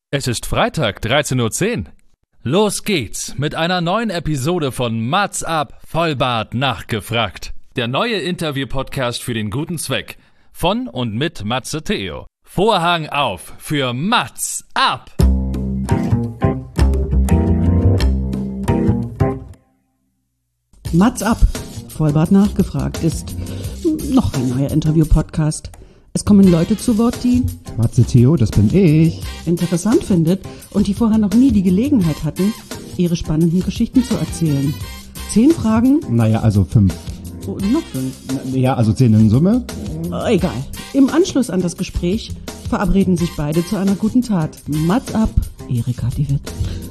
Es ist Freitag, 13:10 Uhr. Los geht's mit einer neuen Episode von Mats ab, Vollbart nachgefragt. Der neue Interview-Podcast für den guten Zweck. Von und mit Matze Theo. Vorhang auf für Mats ab! Mats ab, Vollbart nachgefragt ist noch ein neuer Interview-Podcast. Es kommen Leute zu Wort, die Matze Theo, das bin ich. interessant findet und die vorher noch nie die Gelegenheit hatten, ihre spannenden Geschichten zu erzählen. 10 Fragen? Naja, also 5. Oh, noch 5. Ja, also 10 in Summe. Egal. Im Anschluss an das Gespräch verabreden sich beide zu einer guten Tat. Mats ab, Erika die Witt.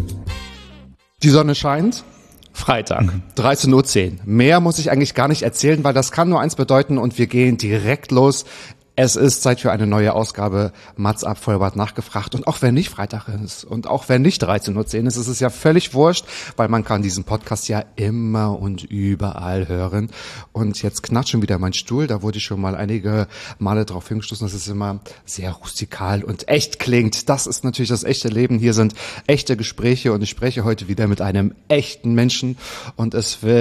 Die Sonne scheint. Freitag, 13:10 Uhr. Mehr muss ich eigentlich gar nicht erzählen, weil das kann nur eins bedeuten und wir gehen direkt los. Es ist Zeit für eine neue Ausgabe Mats ab, Vollbart nachgefragt. Und auch wenn nicht Freitag ist und auch wenn nicht 13:10 Uhr ist es ja völlig wurscht, weil man kann diesen Podcast ja immer und überall hören. Und jetzt knatscht schon wieder mein Stuhl, da wurde ich schon mal einige Male drauf hingestoßen, dass es immer sehr rustikal und echt klingt. Das ist natürlich das echte Leben. Hier sind echte Gespräche und ich spreche heute wieder mit einem echten Menschen. Und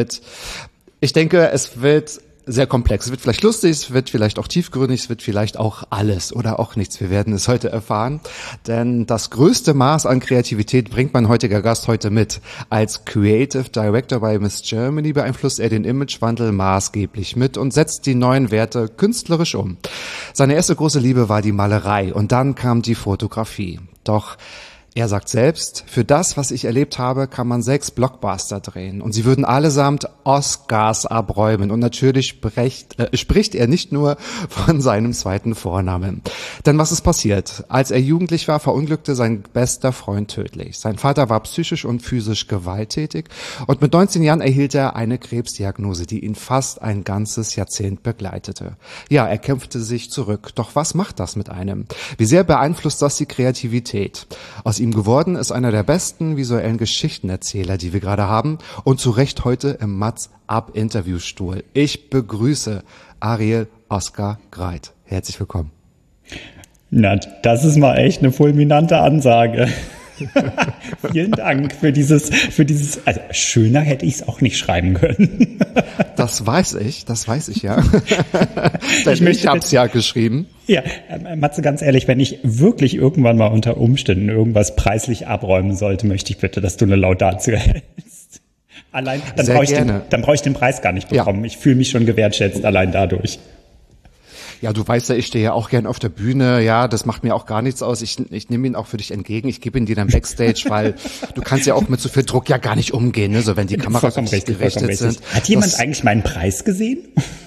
ich denke, es wird sehr komplex. Es wird vielleicht lustig, es wird vielleicht auch tiefgründig, es wird vielleicht auch alles oder auch nichts. Wir werden es heute erfahren, denn das größte Maß an Kreativität bringt mein heutiger Gast heute mit. Als Creative Director bei Miss Germany beeinflusst er den Imagewandel maßgeblich mit und setzt die neuen Werte künstlerisch um. Seine erste große Liebe war die Malerei und dann kam die Fotografie. Doch er sagt selbst, für das, was ich erlebt habe, kann man 6 Blockbuster drehen. Und sie würden allesamt Oscars abräumen. Und natürlich spricht er nicht nur von seinem zweiten Vornamen. Denn was ist passiert? Als er jugendlich war, verunglückte sein bester Freund tödlich. Sein Vater war psychisch und physisch gewalttätig. Und mit 19 Jahren erhielt er eine Krebsdiagnose, die ihn fast ein ganzes Jahrzehnt begleitete. Ja, er kämpfte sich zurück. Doch was macht das mit einem? Wie sehr beeinflusst das die Kreativität? Aus ihm geworden ist einer der besten visuellen Geschichtenerzähler, die wir gerade haben und zu Recht heute im Mats ab Interviewstuhl. Ich begrüße Ariel Oskar Greit. Herzlich willkommen. Na, das ist mal echt eine fulminante Ansage. Vielen Dank für dieses, also schöner hätte ich es auch nicht schreiben können. Das weiß ich ja. Denn ich habe es ja geschrieben. Ja, Matze, ganz ehrlich, wenn ich wirklich irgendwann mal unter Umständen irgendwas preislich abräumen sollte, möchte ich bitte, dass du eine Laudatio hältst. Allein, dann brauche ich den Preis gar nicht bekommen. Ja. Ich fühle mich schon gewertschätzt allein dadurch. Ja, du weißt ja, ich stehe ja auch gern auf der Bühne. Ja, das macht mir auch gar nichts aus. Ich nehme ihn auch für dich entgegen. Ich gebe ihn dir dann Backstage, weil du kannst ja auch mit so viel Druck ja gar nicht umgehen, ne? So wenn die Kameras gerichtet sind. Hat jemand eigentlich meinen Preis gesehen?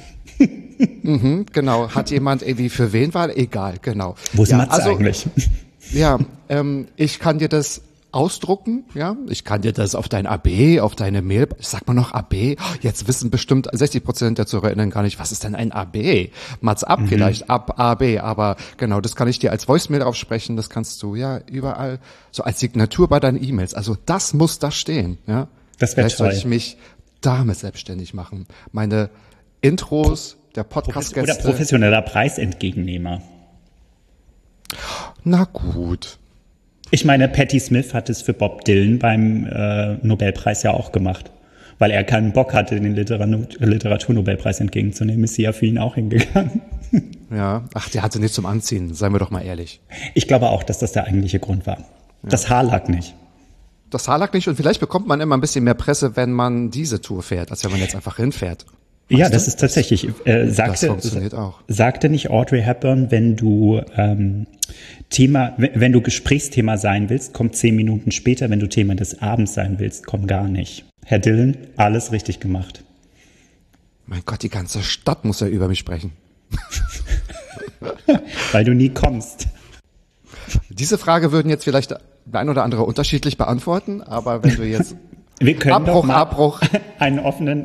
Genau. Hat jemand irgendwie für wen war? Egal, genau. Wo ist Matze eigentlich? Ja, ich kann dir das ausdrucken, ja. Ich kann dir das auf dein AB, auf deine Mail, sag mal noch AB. Jetzt wissen bestimmt 60% der ZuhörerInnen gar nicht, was ist denn ein AB? Mats ab vielleicht, ab AB, aber genau, das kann ich dir als Voicemail aufsprechen, das kannst du ja überall, so als Signatur bei deinen E-Mails. Also das muss da stehen, ja. Das wäre toll. Vielleicht soll ich mich damit selbstständig machen. Meine Intros, der Podcast-Gäste. Oder professioneller Preisentgegennehmer. Na gut. Ich meine, Patti Smith hat es für Bob Dylan beim Nobelpreis ja auch gemacht. Weil er keinen Bock hatte, den Literaturnobelpreis entgegenzunehmen, ist sie ja für ihn auch hingegangen. Ja, der hatte nichts zum Anziehen, seien wir doch mal ehrlich. Ich glaube auch, dass das der eigentliche Grund war. Ja. Das Haar lag nicht. Das Haar lag nicht und vielleicht bekommt man immer ein bisschen mehr Presse, wenn man diese Tour fährt, als wenn man jetzt einfach hinfährt. Ja, das ist tatsächlich, das funktioniert auch. Sagte nicht Audrey Hepburn, wenn du wenn du Gesprächsthema sein willst, komm 10 Minuten später, wenn du Thema des Abends sein willst, komm gar nicht. Herr Dylan, alles richtig gemacht. Mein Gott, die ganze Stadt muss ja über mich sprechen. Weil du nie kommst. Diese Frage würden jetzt vielleicht der ein oder andere unterschiedlich beantworten, aber wenn du jetzt wir können Abbruch. Eine offene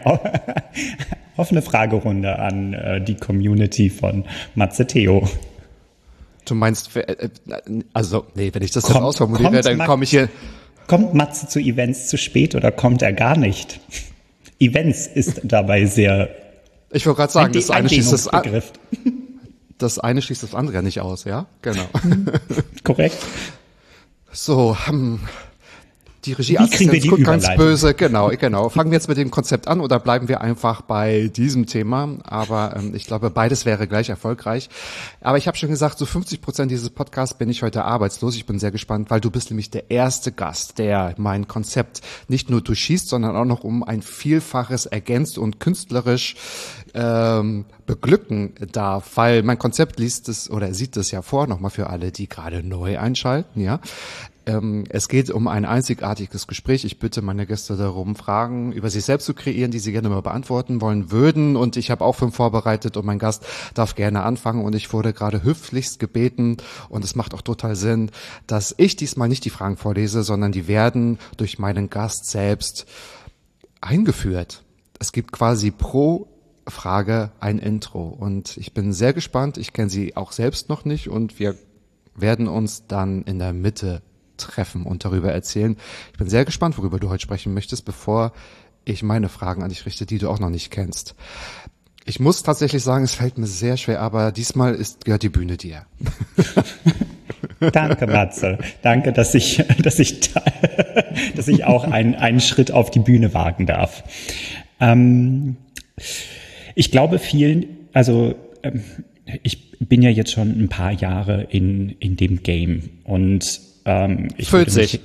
Fragerunde an die Community von Matze Theo. Du meinst, wenn ich das jetzt ausformuliere, dann komme ich hier. Kommt Matze zu Events zu spät oder kommt er gar nicht? Events ist dabei sehr. Ich wollte gerade sagen, das eine schließt das andere ja nicht aus, ja? Genau. Korrekt. So, die Regieassistenz guckt ganz böse. Genau. Fangen wir jetzt mit dem Konzept an oder bleiben wir einfach bei diesem Thema? Aber ich glaube, beides wäre gleich erfolgreich. Aber ich habe schon gesagt, so 50% dieses Podcasts bin ich heute arbeitslos. Ich bin sehr gespannt, weil du bist nämlich der erste Gast, der mein Konzept nicht nur durchschießt, sondern auch noch um ein Vielfaches ergänzt und künstlerisch beglücken darf, weil mein Konzept sieht es ja vor, nochmal für alle, die gerade neu einschalten, ja. Es geht um ein einzigartiges Gespräch. Ich bitte meine Gäste darum, Fragen über sich selbst zu kreieren, die sie gerne mal beantworten wollen würden. Und ich habe auch 5 vorbereitet und mein Gast darf gerne anfangen. Und ich wurde gerade höflichst gebeten, und es macht auch total Sinn, dass ich diesmal nicht die Fragen vorlese, sondern die werden durch meinen Gast selbst eingeführt. Es gibt quasi pro Frage ein Intro. Und ich bin sehr gespannt. Ich kenne sie auch selbst noch nicht. Und wir werden uns dann in der Mitte treffen und darüber erzählen. Ich bin sehr gespannt, worüber du heute sprechen möchtest, bevor ich meine Fragen an dich richte, die du auch noch nicht kennst. Ich muss tatsächlich sagen, es fällt mir sehr schwer, aber diesmal gehört die Bühne dir. Danke, Matze. Danke, dass ich auch einen Schritt auf die Bühne wagen darf. Ich glaube ich bin ja jetzt schon ein paar Jahre in dem Game und ich fühlt sich.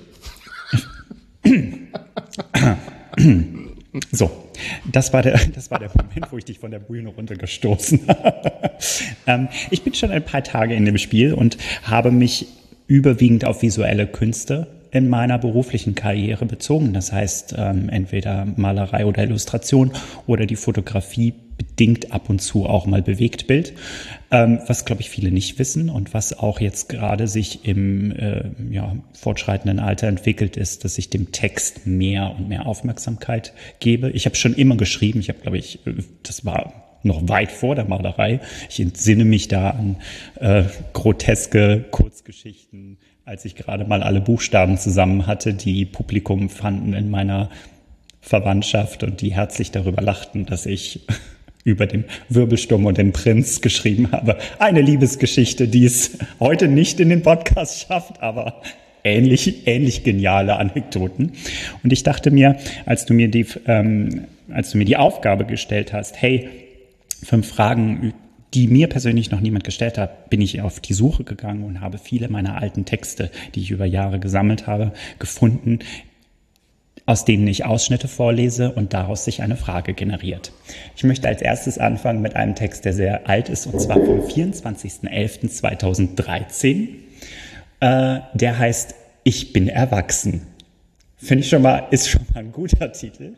So, das war der Moment, wo ich dich von der Bühne runtergestoßen habe. Ich bin schon ein paar Tage in dem Spiel und habe mich überwiegend auf visuelle Künste in meiner beruflichen Karriere bezogen. Das heißt, entweder Malerei oder Illustration oder die Fotografie bedingt ab und zu auch mal Bewegtbild. Was, glaube ich, viele nicht wissen und was auch jetzt gerade sich im fortschreitenden Alter entwickelt ist, dass ich dem Text mehr und mehr Aufmerksamkeit gebe. Ich habe schon immer geschrieben. Ich habe, glaube ich, das war noch weit vor der Malerei. Ich entsinne mich da an groteske Kurzgeschichten, als ich gerade mal alle Buchstaben zusammen hatte, die Publikum fanden in meiner Verwandtschaft und die herzlich darüber lachten, dass ich über den Wirbelsturm und den Prinz geschrieben habe. Eine Liebesgeschichte, die es heute nicht in den Podcast schafft, aber ähnlich geniale Anekdoten. Und ich dachte mir, als du mir die Aufgabe gestellt hast, hey, 5 Fragen, die mir persönlich noch niemand gestellt hat, bin ich auf die Suche gegangen und habe viele meiner alten Texte, die ich über Jahre gesammelt habe, gefunden, aus denen ich Ausschnitte vorlese und daraus sich eine Frage generiert. Ich möchte als erstes anfangen mit einem Text, der sehr alt ist, und zwar vom 24.11.2013. Der heißt Ich bin erwachsen. Finde ich ist schon mal ein guter Titel.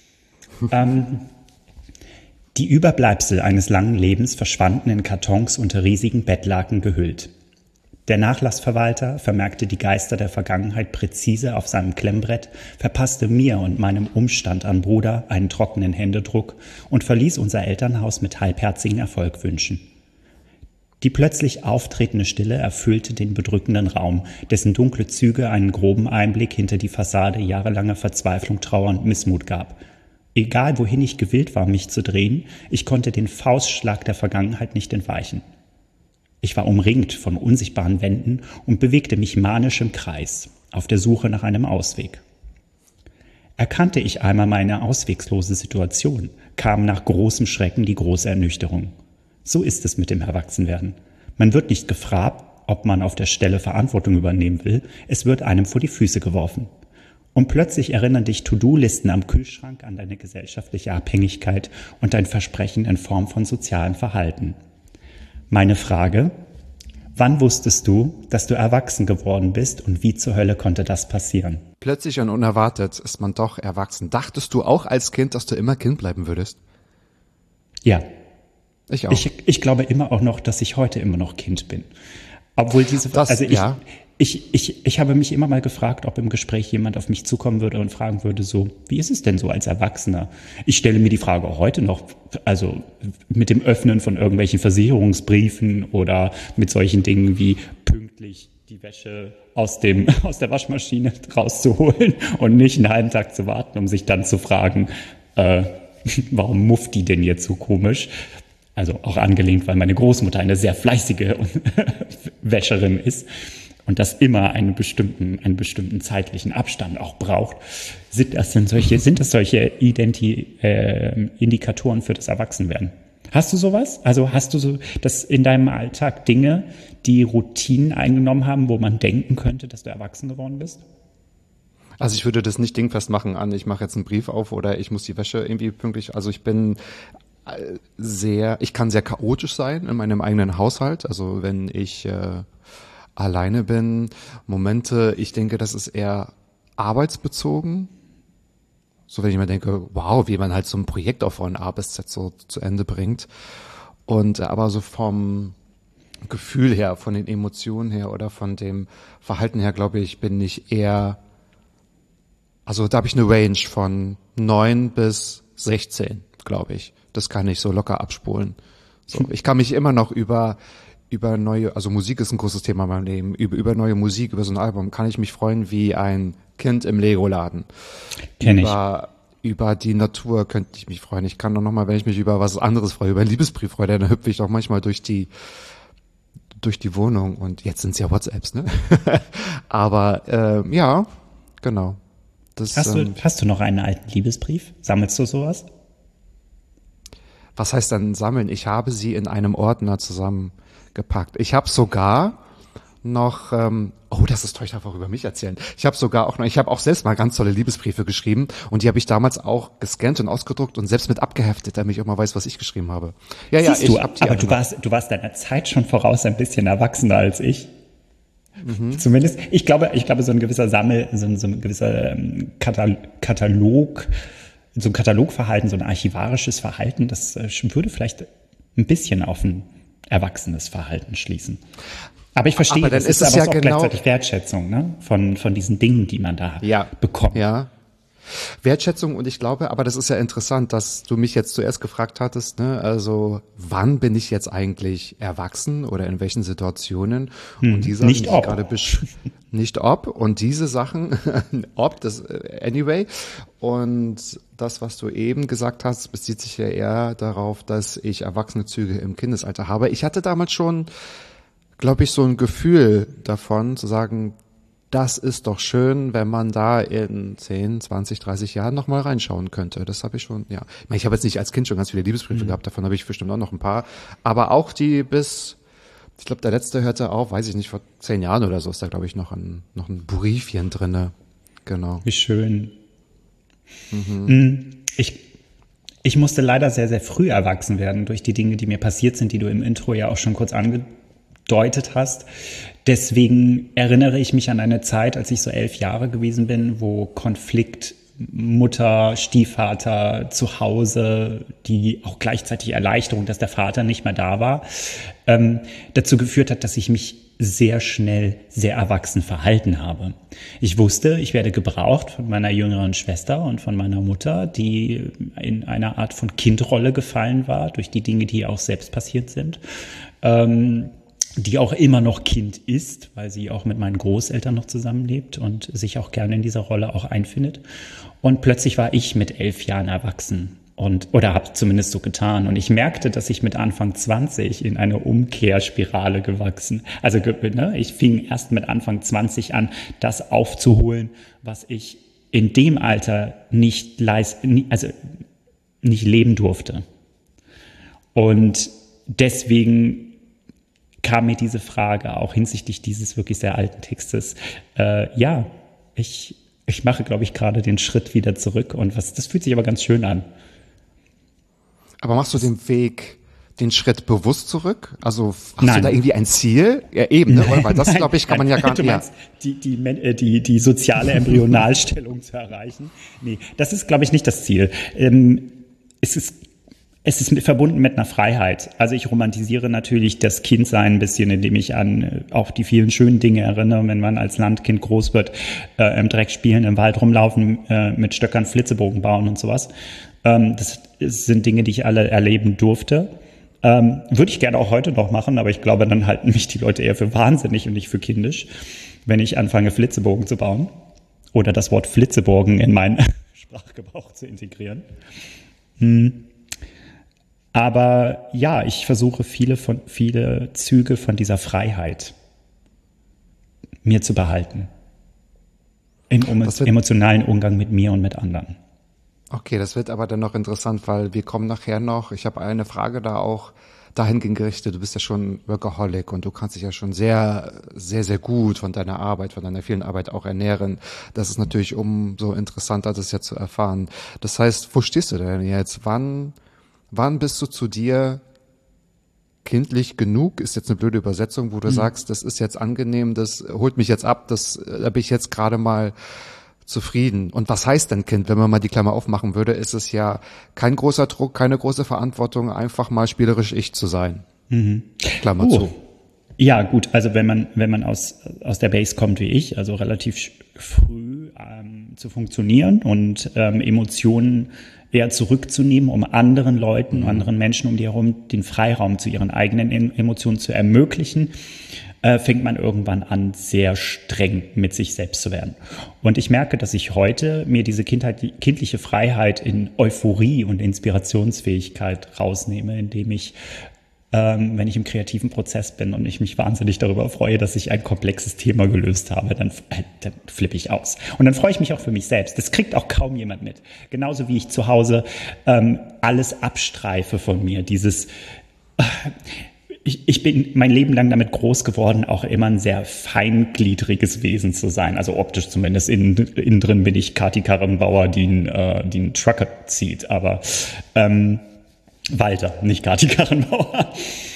Die Überbleibsel eines langen Lebens verschwanden in Kartons unter riesigen Bettlaken gehüllt. Der Nachlassverwalter vermerkte die Geister der Vergangenheit präzise auf seinem Klemmbrett, verpasste mir und meinem Umstand an Bruder einen trockenen Händedruck und verließ unser Elternhaus mit halbherzigen Erfolgwünschen. Die plötzlich auftretende Stille erfüllte den bedrückenden Raum, dessen dunkle Züge einen groben Einblick hinter die Fassade jahrelanger Verzweiflung, Trauer und Missmut gab. Egal, wohin ich gewillt war, mich zu drehen, ich konnte den Faustschlag der Vergangenheit nicht entweichen. Ich war umringt von unsichtbaren Wänden und bewegte mich manisch im Kreis, auf der Suche nach einem Ausweg. Erkannte ich einmal meine auswegslose Situation, kam nach großem Schrecken die große Ernüchterung. So ist es mit dem Erwachsenwerden. Man wird nicht gefragt, ob man auf der Stelle Verantwortung übernehmen will, es wird einem vor die Füße geworfen. Und plötzlich erinnern dich To-Do-Listen am Kühlschrank an deine gesellschaftliche Abhängigkeit und dein Versprechen in Form von sozialem Verhalten. Meine Frage: Wann wusstest du, dass du erwachsen geworden bist und wie zur Hölle konnte das passieren? Plötzlich und unerwartet ist man doch erwachsen. Dachtest du auch als Kind, dass du immer Kind bleiben würdest? Ja. Ich auch. Ich glaube immer auch noch, dass ich heute immer noch Kind bin. Obwohl ich habe mich immer mal gefragt, ob im Gespräch jemand auf mich zukommen würde und fragen würde, so, wie ist es denn so als Erwachsener? Ich stelle mir die Frage auch heute noch, also mit dem Öffnen von irgendwelchen Versicherungsbriefen oder mit solchen Dingen wie pünktlich die Wäsche aus der Waschmaschine rauszuholen und nicht einen halben Tag zu warten, um sich dann zu fragen, warum mufft die denn jetzt so komisch? Also auch angelehnt, weil meine Großmutter eine sehr fleißige Wäscherin ist. und das immer einen bestimmten zeitlichen Abstand auch braucht, sind das solche Indikatoren für das Erwachsenwerden? Hast du sowas? Also hast du so das in deinem Alltag Dinge, die Routinen eingenommen haben, wo man denken könnte, dass du erwachsen geworden bist? Also ich würde das nicht dingfest machen an, ich mache jetzt einen Brief auf oder ich muss die Wäsche irgendwie pünktlich, also ich kann sehr chaotisch sein in meinem eigenen Haushalt, also wenn ich alleine bin, Momente, ich denke, das ist eher arbeitsbezogen. So wenn ich mir denke, wow, wie man halt so ein Projekt auch von A bis Z so zu Ende bringt. Und aber so vom Gefühl her, von den Emotionen her oder von dem Verhalten her, glaube ich, bin ich eher, also da habe ich eine Range von 9 bis 16, glaube ich. Das kann ich so locker abspulen. So, ich kann mich immer noch über neue, also Musik ist ein großes Thema in meinem Leben, über neue Musik, über so ein Album kann ich mich freuen wie ein Kind im Lego-Laden. Kenn ich. Über die Natur könnte ich mich freuen. Ich kann doch nochmal, wenn ich mich über was anderes freue, über einen Liebesbrief freue, dann hüpfe ich doch manchmal durch die Wohnung und jetzt sind es ja WhatsApps, ne? Aber ja, genau. Hast du noch einen alten Liebesbrief? Sammelst du sowas? Was heißt dann sammeln? Ich habe sie in einem Ordner zusammengepackt. Ich habe sogar noch, das ist toll, ich darf auch über mich erzählen. Ich habe auch selbst mal ganz tolle Liebesbriefe geschrieben und die habe ich damals auch gescannt und ausgedruckt und selbst mit abgeheftet, damit ich auch mal weiß, was ich geschrieben habe. Ja, Siehst du warst deiner Zeit schon voraus, ein bisschen erwachsener als ich. Mhm. Zumindest, ich glaube, so ein gewisser so ein gewisser Katalog, so ein Katalogverhalten, so ein archivarisches Verhalten, das würde vielleicht ein bisschen auf ein erwachsenes Verhalten schließen. Aber ich verstehe, aber dann das ist aber auch gleichzeitig Wertschätzung, ne? Von diesen Dingen, die man da bekommt. Ja. Wertschätzung und ich glaube, aber das ist ja interessant, dass du mich jetzt zuerst gefragt hattest, ne? Also wann bin ich jetzt eigentlich erwachsen oder in welchen Situationen? Und diese nicht ob. Nicht ob und diese Sachen, ob, das anyway. Und das, was du eben gesagt hast, bezieht sich ja eher darauf, dass ich erwachsene Züge im Kindesalter habe. Ich hatte damals schon, glaube ich, so ein Gefühl davon, zu sagen, das ist doch schön, wenn man da in 10, 20, 30 Jahren nochmal reinschauen könnte. Das habe ich schon, ja. Ich habe jetzt nicht als Kind schon ganz viele Liebesbriefe gehabt, davon habe ich bestimmt auch noch ein paar. Aber auch die ich glaube, der letzte hörte auf, weiß ich nicht, vor 10 Jahren oder so ist da, glaube ich, noch ein Briefchen drinne. Genau. Wie schön. Mhm. Ich musste leider sehr, sehr früh erwachsen werden durch die Dinge, die mir passiert sind, die du im Intro ja auch schon kurz angedeutet hast. Deswegen erinnere ich mich an eine Zeit, als ich so 11 Jahre gewesen bin, wo Konflikt Mutter, Stiefvater zu Hause, die auch gleichzeitig Erleichterung, dass der Vater nicht mehr da war, dazu geführt hat, dass ich mich sehr schnell sehr erwachsen verhalten habe. Ich wusste, ich werde gebraucht von meiner jüngeren Schwester und von meiner Mutter, die in einer Art von Kindrolle gefallen war, durch die Dinge, die auch selbst passiert sind, die auch immer noch Kind ist, weil sie auch mit meinen Großeltern noch zusammenlebt und sich auch gerne in dieser Rolle auch einfindet. Und plötzlich war ich mit 11 Jahren erwachsen oder habe zumindest so getan. Und ich merkte, dass ich mit Anfang 20 in eine Umkehrspirale gewachsen. Also ich fing erst mit Anfang 20 an, das aufzuholen, was ich in dem Alter nicht leben durfte. Und deswegen kam mir diese Frage auch hinsichtlich dieses wirklich sehr alten Textes. Ich mache, glaube ich, gerade den Schritt wieder zurück und das fühlt sich aber ganz schön an. Aber machst du den Schritt bewusst zurück? Also hast du da irgendwie ein Ziel? Ja, eben, ne? Weil das, glaube ich, kann man ja gar nicht. Du meinst, die soziale Embryonalstellung zu erreichen? Nee, das ist, glaube ich, nicht das Ziel. Es ist verbunden mit einer Freiheit. Also ich romantisiere natürlich das Kindsein ein bisschen, indem ich an auch die vielen schönen Dinge erinnere, wenn man als Landkind groß wird, im Dreck spielen, im Wald rumlaufen, mit Stöckern Flitzebogen bauen und sowas. Das sind Dinge, die ich alle erleben durfte. Würde ich gerne auch heute noch machen, aber ich glaube, dann halten mich die Leute eher für wahnsinnig und nicht für kindisch, wenn ich anfange, Flitzebogen zu bauen oder das Wort Flitzebogen in meinen Sprachgebrauch zu integrieren. Aber ja, ich versuche viele Züge von dieser Freiheit mir zu behalten. Im emotionalen Umgang mit mir und mit anderen. Okay, das wird aber dann noch interessant, weil wir kommen nachher noch, ich habe eine Frage da auch dahingehend gerichtet, du bist ja schon Workaholic und du kannst dich ja schon sehr, sehr, sehr gut von deiner Arbeit, von deiner vielen Arbeit auch ernähren. Das ist natürlich umso interessanter, das ja zu erfahren. Das heißt, wo stehst du denn jetzt? Wann bist du zu dir kindlich genug? Ist jetzt eine blöde Übersetzung, wo du sagst, das ist jetzt angenehm, das holt mich jetzt ab, da bin ich jetzt gerade mal zufrieden. Und was heißt denn Kind? Wenn man mal die Klammer aufmachen würde, ist es ja kein großer Druck, keine große Verantwortung, einfach mal spielerisch ich zu sein. Klammer zu. Ja, gut. Also wenn man aus der Base kommt wie ich, also relativ früh zu funktionieren und Emotionen eher zurückzunehmen, um anderen Leuten, anderen Menschen um die herum den Freiraum zu ihren eigenen Emotionen zu ermöglichen, fängt man irgendwann an, sehr streng mit sich selbst zu werden. Und ich merke, dass ich heute mir diese kindliche Freiheit in Euphorie und Inspirationsfähigkeit rausnehme, indem ich, wenn ich im kreativen Prozess bin und ich mich wahnsinnig darüber freue, dass ich ein komplexes Thema gelöst habe, dann flippe ich aus. Und dann freue ich mich auch für mich selbst. Das kriegt auch kaum jemand mit. Genauso wie ich zu Hause alles abstreife von mir, Ich bin mein Leben lang damit groß geworden, auch immer ein sehr feingliedriges Wesen zu sein. Also optisch zumindest. Innen drin bin ich Kati Karrenbauer, die einen Trucker zieht. Aber Walter, nicht Kati Karrenbauer.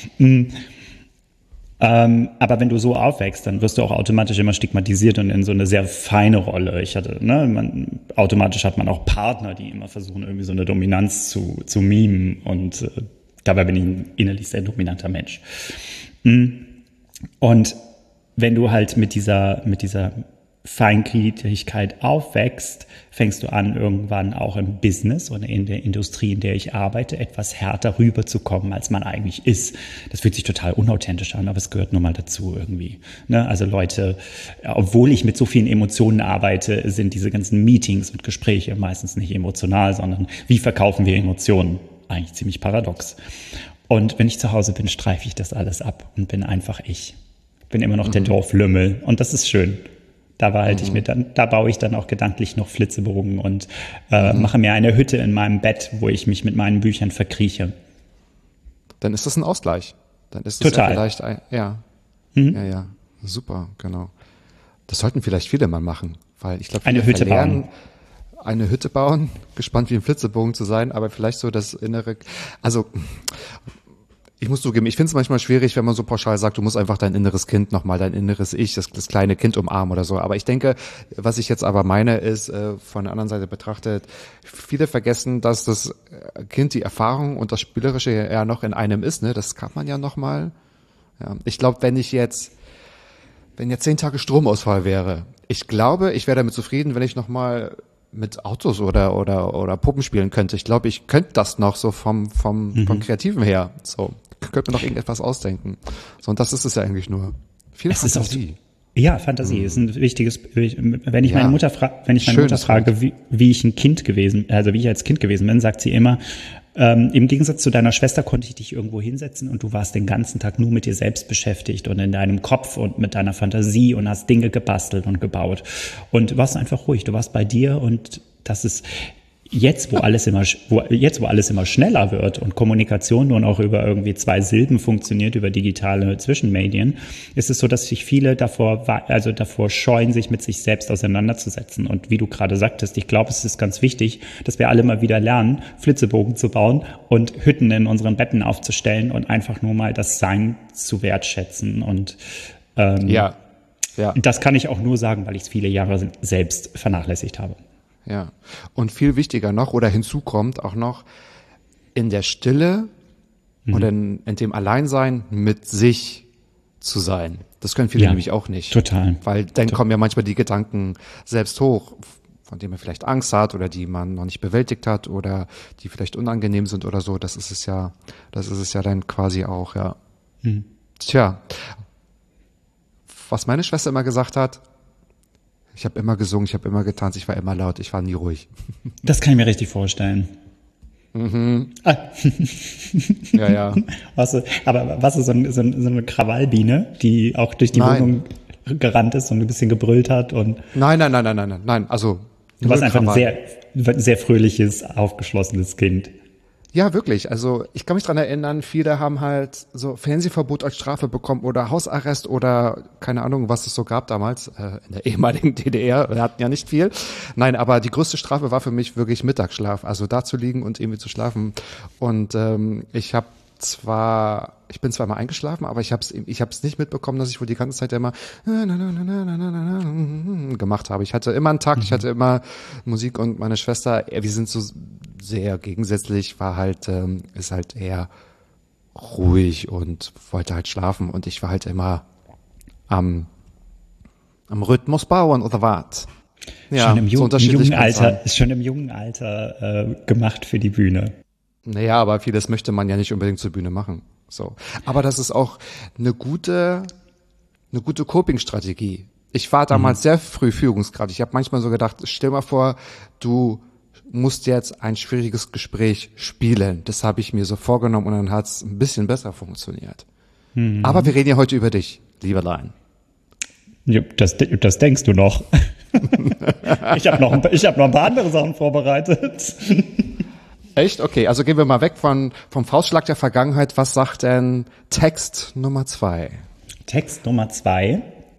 Aber wenn du so aufwächst, dann wirst du auch automatisch immer stigmatisiert und in so eine sehr feine Rolle. Automatisch hat man auch Partner, die immer versuchen, irgendwie so eine Dominanz zu mimen und dabei bin ich ein innerlich sehr dominanter Mensch. Und wenn du halt mit dieser Feingliedrigkeit aufwächst, fängst du an, irgendwann auch im Business oder in der Industrie, in der ich arbeite, etwas härter rüberzukommen, als man eigentlich ist. Das fühlt sich total unauthentisch an, aber es gehört nun mal dazu irgendwie. Ne? Also Leute, obwohl ich mit so vielen Emotionen arbeite, sind diese ganzen Meetings und Gespräche meistens nicht emotional, sondern wie verkaufen wir Emotionen? Eigentlich ziemlich paradox. Und wenn ich zu Hause bin, streife ich das alles ab und bin einfach ich. Bin immer noch der Dorflümmel und das ist schön. Da baue ich dann auch gedanklich noch Flitzebogen und mache mir eine Hütte in meinem Bett, wo ich mich mit meinen Büchern verkrieche. Dann ist das ein Ausgleich. Dann ist das total. Ja vielleicht ja, super, genau. Das sollten vielleicht viele mal machen, weil ich glaube, eine Hütte bauen. Eine Hütte bauen, gespannt wie ein Flitzebogen zu sein, aber vielleicht so das innere, also ich muss zugeben, ich finde es manchmal schwierig, wenn man so pauschal sagt, du musst einfach dein inneres Kind nochmal, dein inneres Ich, das kleine Kind umarmen oder so. Aber ich denke, was ich jetzt aber meine, ist von der anderen Seite betrachtet, viele vergessen, dass das Kind die Erfahrung und das Spielerische ja noch in einem ist, ne? Das kann man ja nochmal. Ja. Ich glaube, wenn jetzt 10 Tage Stromausfall wäre, ich glaube, ich wäre damit zufrieden, wenn ich nochmal mit Autos oder Puppen spielen könnte. Ich glaube, ich könnte das noch so vom Kreativen her. So, könnte mir noch irgendetwas ausdenken. So, und das ist es ja eigentlich nur. Viel Fantasie. Fantasie ist ein wichtiges, wenn ich meine Mutter frage, wie ich als Kind gewesen bin, sagt sie immer, im Gegensatz zu deiner Schwester konnte ich dich irgendwo hinsetzen und du warst den ganzen Tag nur mit dir selbst beschäftigt und in deinem Kopf und mit deiner Fantasie und hast Dinge gebastelt und gebaut. Und du warst einfach ruhig, du warst bei dir und das ist jetzt, wo alles immer schneller wird und Kommunikation nur noch über irgendwie 2 Silben funktioniert, über digitale Zwischenmedien, ist es so, dass sich viele davor scheuen, sich mit sich selbst auseinanderzusetzen. Und wie du gerade sagtest, ich glaube, es ist ganz wichtig, dass wir alle mal wieder lernen, Flitzebogen zu bauen und Hütten in unseren Betten aufzustellen und einfach nur mal das Sein zu wertschätzen. Und das kann ich auch nur sagen, weil ich es viele Jahre selbst vernachlässigt habe. Ja, und viel wichtiger noch oder hinzu kommt auch noch in der Stille oder in dem Alleinsein mit sich zu sein. Das können viele nämlich auch nicht. Total. Weil dann kommen ja manchmal die Gedanken selbst hoch, von denen man vielleicht Angst hat oder die man noch nicht bewältigt hat oder die vielleicht unangenehm sind oder so. Das ist es ja dann quasi auch, ja. Tja, was meine Schwester immer gesagt hat, ich habe immer gesungen, ich habe immer getanzt, ich war immer laut, ich war nie ruhig. Das kann ich mir richtig vorstellen. Ja. Aber was ist so eine Krawallbiene, die auch durch die Wohnung gerannt ist und ein bisschen gebrüllt hat und. Nein. Also. Du warst einfach ein sehr fröhliches, aufgeschlossenes Kind. Ja, wirklich. Also ich kann mich dran erinnern, viele haben halt so Fernsehverbot als Strafe bekommen oder Hausarrest oder keine Ahnung, was es so gab damals in der ehemaligen DDR. Wir hatten ja nicht viel. Nein, aber die größte Strafe war für mich wirklich Mittagsschlaf. Also da zu liegen und irgendwie zu schlafen. Und ich bin zwar mal eingeschlafen, aber ich hab's nicht mitbekommen, dass ich wohl die ganze Zeit immer gemacht habe. Ich hatte immer einen Takt, ich hatte immer Musik und meine Schwester, wir sind so sehr gegensätzlich, ist halt eher ruhig und wollte halt schlafen und ich war halt immer am Rhythmus bauen oder was. Ja, schon im jungen Alter gemacht für die Bühne. Naja, aber vieles möchte man ja nicht unbedingt zur Bühne machen. So. Aber das ist auch eine gute Coping-Strategie. Ich war damals sehr früh Führungskraft. Ich habe manchmal so gedacht, stell mal vor, du musst jetzt ein schwieriges Gespräch spielen. Das habe ich mir so vorgenommen und dann hat es ein bisschen besser funktioniert. Aber wir reden ja heute über dich, Lieberlein. Ja, das denkst du noch. Ich habe noch ein paar andere Sachen vorbereitet. Echt? Okay, also gehen wir mal weg vom Faustschlag der Vergangenheit. Was sagt denn Text Nummer 2? Text Nummer 2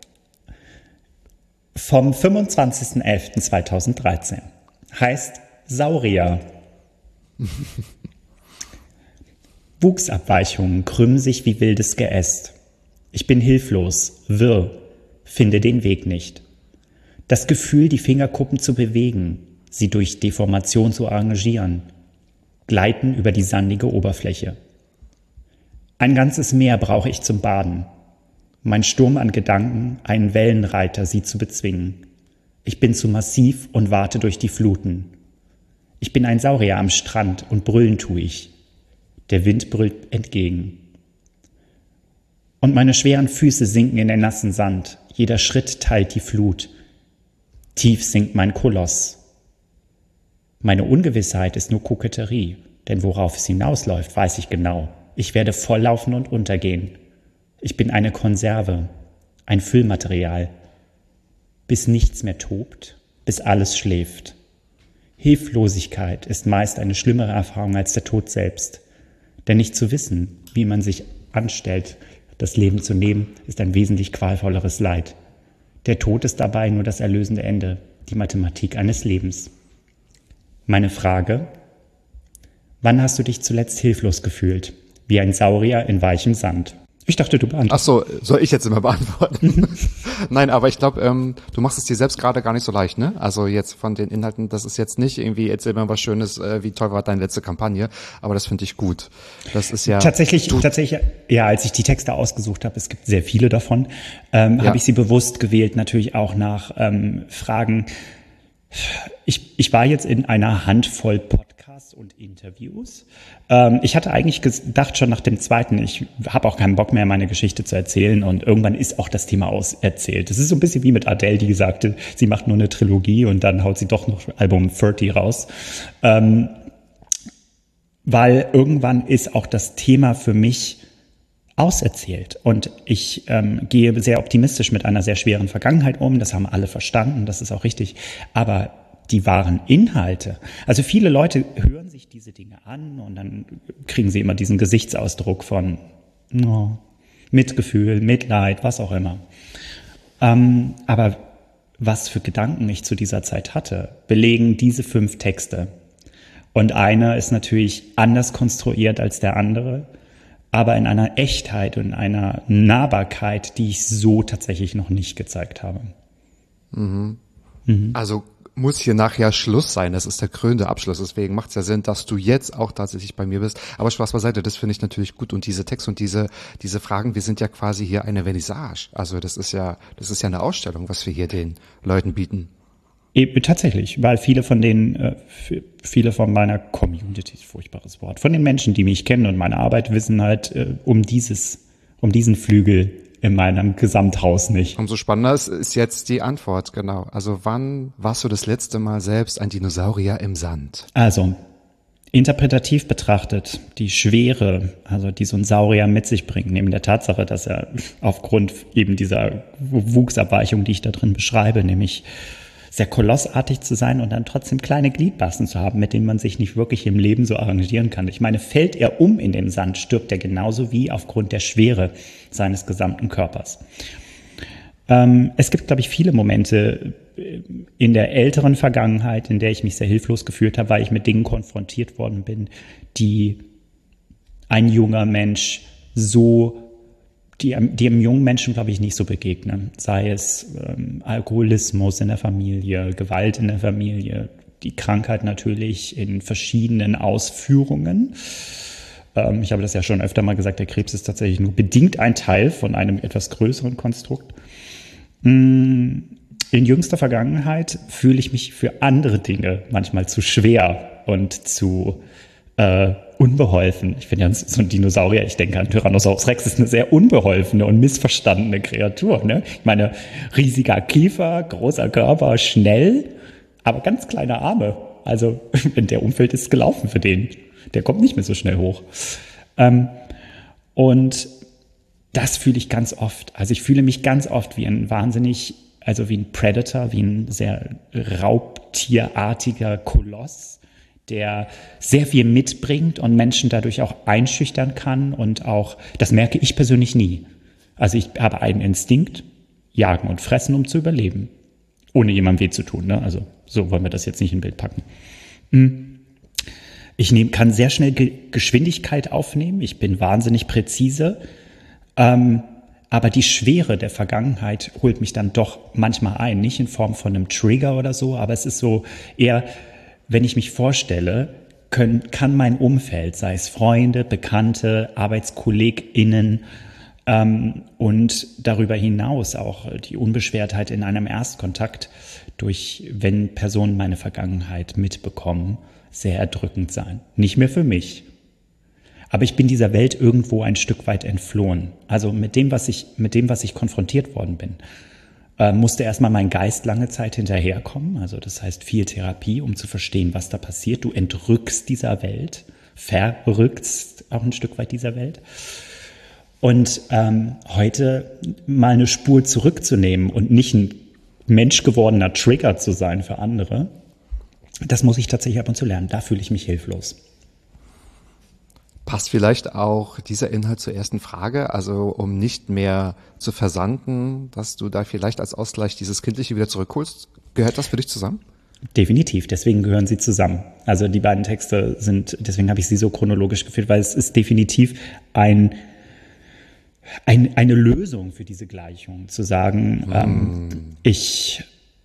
vom 25.11.2013 heißt Saurier. Wuchsabweichungen krümmen sich wie wildes Geäst. Ich bin hilflos, wirr, finde den Weg nicht. Das Gefühl, die Fingerkuppen zu bewegen, sie durch Deformation zu arrangieren, gleiten über die sandige Oberfläche. Ein ganzes Meer brauche ich zum Baden. Mein Sturm an Gedanken, einen Wellenreiter, sie zu bezwingen. Ich bin zu massiv und warte durch die Fluten. Ich bin ein Saurier am Strand und brüllen tue ich. Der Wind brüllt entgegen. Und meine schweren Füße sinken in den nassen Sand. Jeder Schritt teilt die Flut. Tief sinkt mein Koloss. Meine Ungewissheit ist nur Koketterie, denn worauf es hinausläuft, weiß ich genau. Ich werde volllaufen und untergehen. Ich bin eine Konserve, ein Füllmaterial, bis nichts mehr tobt, bis alles schläft. Hilflosigkeit ist meist eine schlimmere Erfahrung als der Tod selbst. Denn nicht zu wissen, wie man sich anstellt, das Leben zu nehmen, ist ein wesentlich qualvolleres Leid. Der Tod ist dabei nur das erlösende Ende, die Mathematik eines Lebens. Meine Frage: Wann hast du dich zuletzt hilflos gefühlt? Wie ein Saurier in weichem Sand. Ich dachte, du beantwortest. Ach so, soll ich jetzt immer beantworten? Nein, aber ich glaube, du machst es dir selbst gerade gar nicht so leicht, ne? Also jetzt von den Inhalten, das ist jetzt nicht irgendwie, erzähl mir was Schönes, wie toll war deine letzte Kampagne, aber das finde ich gut. Das ist ja... Tatsächlich, ja, als ich die Texte ausgesucht habe, es gibt sehr viele davon, habe ich sie bewusst gewählt, natürlich auch nach Fragen. Ich war jetzt in einer Handvoll Podcasts und Interviews. Ich hatte eigentlich gedacht, schon nach dem zweiten, ich habe auch keinen Bock mehr, meine Geschichte zu erzählen und irgendwann ist auch das Thema auserzählt. Das ist so ein bisschen wie mit Adele, die sagte, sie macht nur eine Trilogie und dann haut sie doch noch Album 30 raus. Weil irgendwann ist auch das Thema für mich auserzählt und ich gehe sehr optimistisch mit einer sehr schweren Vergangenheit um, das haben alle verstanden, das ist auch richtig, aber die wahren Inhalte, also viele Leute hören sich diese Dinge an und dann kriegen sie immer diesen Gesichtsausdruck von Mitgefühl, Mitleid, was auch immer. Aber was für Gedanken ich zu dieser Zeit hatte, belegen diese 5 Texte. Und einer ist natürlich anders konstruiert als der andere, aber in einer Echtheit und einer Nahbarkeit, die ich so tatsächlich noch nicht gezeigt habe. Also muss hier nachher Schluss sein. Das ist der krönende Abschluss. Deswegen macht es ja Sinn, dass du jetzt auch tatsächlich bei mir bist. Aber Spaß beiseite, das finde ich natürlich gut. Und diese Texte und diese Fragen, wir sind ja quasi hier eine Vernissage. Also das ist ja eine Ausstellung, was wir hier den Leuten bieten. Tatsächlich, weil viele von meiner Community, furchtbares Wort, von den Menschen, die mich kennen und meine Arbeit wissen halt um diesen Flügel in meinem Gesamthaus nicht. Umso spannender ist jetzt die Antwort, genau. Also wann warst du das letzte Mal selbst ein Dinosaurier im Sand? Also, interpretativ betrachtet, die Schwere, also die so ein Saurier mit sich bringt, neben der Tatsache, dass er aufgrund eben dieser Wuchsabweichung, die ich da drin beschreibe, nämlich sehr kolossartig zu sein und dann trotzdem kleine Gliedmaßen zu haben, mit denen man sich nicht wirklich im Leben so arrangieren kann. Ich meine, fällt er um in dem Sand, stirbt er genauso wie aufgrund der Schwere seines gesamten Körpers. Es gibt, glaube ich, viele Momente in der älteren Vergangenheit, in der ich mich sehr hilflos gefühlt habe, weil ich mit Dingen konfrontiert worden bin, die ein junger Mensch die einem jungen Menschen, glaube ich, nicht so begegnen. Sei es Alkoholismus in der Familie, Gewalt in der Familie, die Krankheit natürlich in verschiedenen Ausführungen. Ich habe das ja schon öfter mal gesagt, der Krebs ist tatsächlich nur bedingt ein Teil von einem etwas größeren Konstrukt. In jüngster Vergangenheit fühle ich mich für andere Dinge manchmal zu schwer und zu unbeholfen. Ich bin ja so ein Dinosaurier, ich denke an Tyrannosaurus Rex, ist eine sehr unbeholfene und missverstandene Kreatur. Ne? Ich meine, riesiger Kiefer, großer Körper, schnell, aber ganz kleine Arme. Also wenn der umfällt, ist es gelaufen für den. Der kommt nicht mehr so schnell hoch. Und das fühle ich ganz oft. Also ich fühle mich ganz oft wie ein wie ein Predator, wie ein sehr raubtierartiger Koloss, der sehr viel mitbringt und Menschen dadurch auch einschüchtern kann und auch, das merke ich persönlich nie. Also ich habe einen Instinkt, jagen und fressen, um zu überleben, ohne jemandem weh zu tun. Ne? Also so wollen wir das jetzt nicht in ein Bild packen. Ich kann sehr schnell Geschwindigkeit aufnehmen, ich bin wahnsinnig präzise, aber die Schwere der Vergangenheit holt mich dann doch manchmal ein, nicht in Form von einem Trigger oder so, aber es ist so eher, wenn ich mich vorstelle, kann mein Umfeld, sei es Freunde, Bekannte, ArbeitskollegInnen und darüber hinaus auch die Unbeschwertheit in einem Erstkontakt wenn Personen meine Vergangenheit mitbekommen, sehr erdrückend sein. Nicht mehr für mich. Aber ich bin dieser Welt irgendwo ein Stück weit entflohen. Also mit dem, was ich konfrontiert worden bin, musste erstmal mein Geist lange Zeit hinterherkommen. Also das heißt viel Therapie, um zu verstehen, was da passiert. Du entrückst dieser Welt, verrückst auch ein Stück weit dieser Welt. Und heute mal eine Spur zurückzunehmen und nicht ein menschgewordener Trigger zu sein für andere, das muss ich tatsächlich ab und zu lernen. Da fühle ich mich hilflos. Passt vielleicht auch dieser Inhalt zur ersten Frage, also um nicht mehr zu versanden, dass du da vielleicht als Ausgleich dieses Kindliche wieder zurückholst? Gehört das für dich zusammen? Definitiv, deswegen gehören sie zusammen. Also die beiden Texte deswegen habe ich sie so chronologisch geführt, weil es ist definitiv eine Lösung für diese Gleichung, zu sagen, ich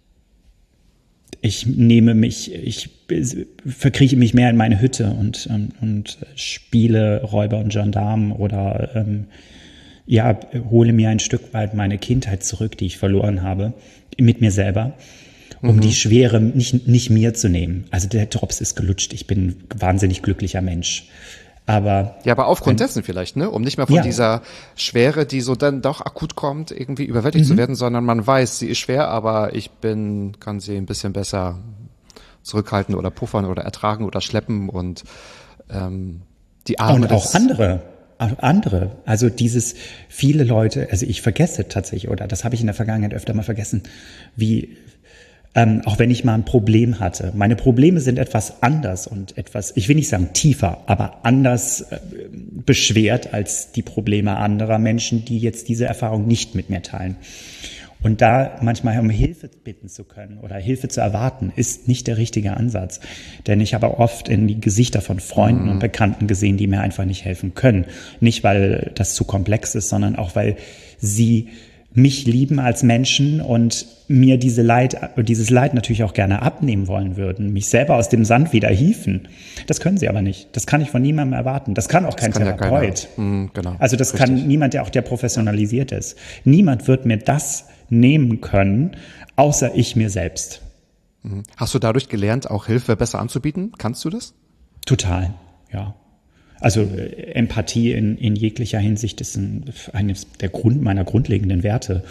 verkrieche mich mehr in meine Hütte und spiele Räuber und Gendarmen oder hole mir ein Stück weit meine Kindheit zurück, die ich verloren habe, mit mir selber, um die Schwere nicht mir zu nehmen. Also der Drops ist gelutscht, ich bin ein wahnsinnig glücklicher Mensch. Aber aufgrund dessen vielleicht, ne? Um nicht mehr von dieser Schwere, die so dann doch akut kommt, irgendwie überwältigt zu werden, sondern man weiß, sie ist schwer, aber kann sie ein bisschen besser zurückhalten oder puffern oder ertragen oder schleppen und die Arme. Und auch andere. Also viele Leute, also ich vergesse tatsächlich, oder das habe ich in der Vergangenheit öfter mal vergessen, wie auch wenn ich mal ein Problem hatte. Meine Probleme sind etwas anders und etwas, ich will nicht sagen tiefer, aber anders beschwert als die Probleme anderer Menschen, die jetzt diese Erfahrung nicht mit mir teilen. Und da manchmal um Hilfe bitten zu können oder Hilfe zu erwarten, ist nicht der richtige Ansatz. Denn ich habe oft in die Gesichter von Freunden und Bekannten gesehen, die mir einfach nicht helfen können. Nicht, weil das zu komplex ist, sondern auch, weil sie mich lieben als Menschen und mir dieses Leid natürlich auch gerne abnehmen wollen würden, mich selber aus dem Sand wieder hieven. Das können sie aber nicht. Das kann ich von niemandem erwarten. Das kann auch kein Therapeut. Genau. Also das kann niemand, der professionalisiert ist. Niemand wird mir das nehmen können, außer ich mir selbst. Hast du dadurch gelernt, auch Hilfe besser anzubieten? Kannst du das? Total, ja. Also Empathie in jeglicher Hinsicht ist eines meiner grundlegenden Werte.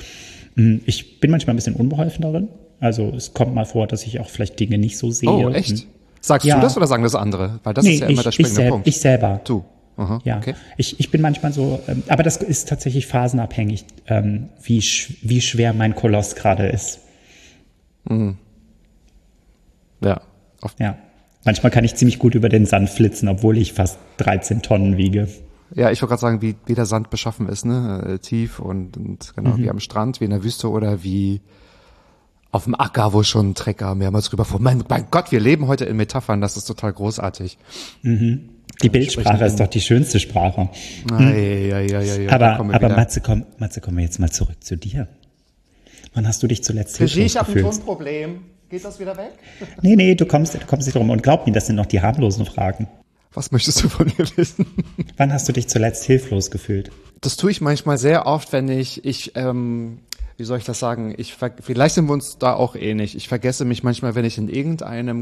Ich bin manchmal ein bisschen unbeholfen darin. Also es kommt mal vor, dass ich auch vielleicht Dinge nicht so sehe. Oh, echt? Sagst du das oder sagen das andere? Weil das ist ja immer der springende Punkt. Ich selber. Du. Aha, ja, okay. Ich bin manchmal so, aber das ist tatsächlich phasenabhängig, wie schwer mein Koloss gerade ist. Mhm. Ja. Ja. Manchmal kann ich ziemlich gut über den Sand flitzen, obwohl ich fast 13 Tonnen wiege. Ja, ich wollte gerade sagen, wie der Sand beschaffen ist, ne? Tief und genau, wie am Strand, wie in der Wüste oder wie auf dem Acker, wo schon ein Trecker mehrmals rüberfuhr. Mein Gott, wir leben heute in Metaphern, das ist total großartig. Mhm. Die Bildsprache ist doch die schönste Sprache. Ja. Aber Matze, kommen wir jetzt mal zurück zu dir. Wann hast du dich zuletzt hilflos gefühlt? Ich habe ein Tonproblem. Geht das wieder weg? Nee, du kommst nicht drum. Und glaub mir, das sind noch die harmlosen Fragen. Was möchtest du von mir wissen? Wann hast du dich zuletzt hilflos gefühlt? Das tue ich manchmal sehr oft, wenn ich wie soll ich das sagen? Vielleicht sind wir uns da auch ähnlich. Ich vergesse mich manchmal, wenn ich in irgendeinem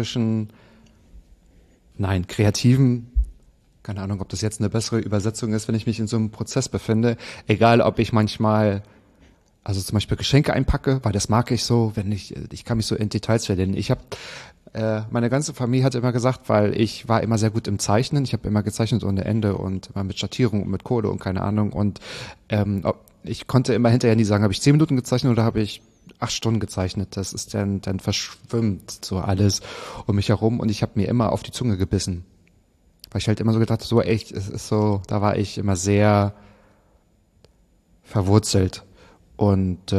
kreativen, keine Ahnung, ob das jetzt eine bessere Übersetzung ist, wenn ich mich in so einem Prozess befinde. Egal, ob ich manchmal, also zum Beispiel Geschenke einpacke, weil das mag ich so, ich kann mich so in Details verlieren. Meine ganze Familie hat immer gesagt, weil ich war immer sehr gut im Zeichnen. Ich habe immer gezeichnet ohne Ende und immer mit Schattierung und mit Kohle und keine Ahnung. Und ich konnte immer hinterher nie sagen, habe ich 10 Minuten gezeichnet oder habe ich 8 Stunden gezeichnet. Das ist dann verschwimmt so alles um mich herum und ich habe mir immer auf die Zunge gebissen. Weil ich halt immer so gedacht habe, so echt, es ist so, da war ich immer sehr verwurzelt. Und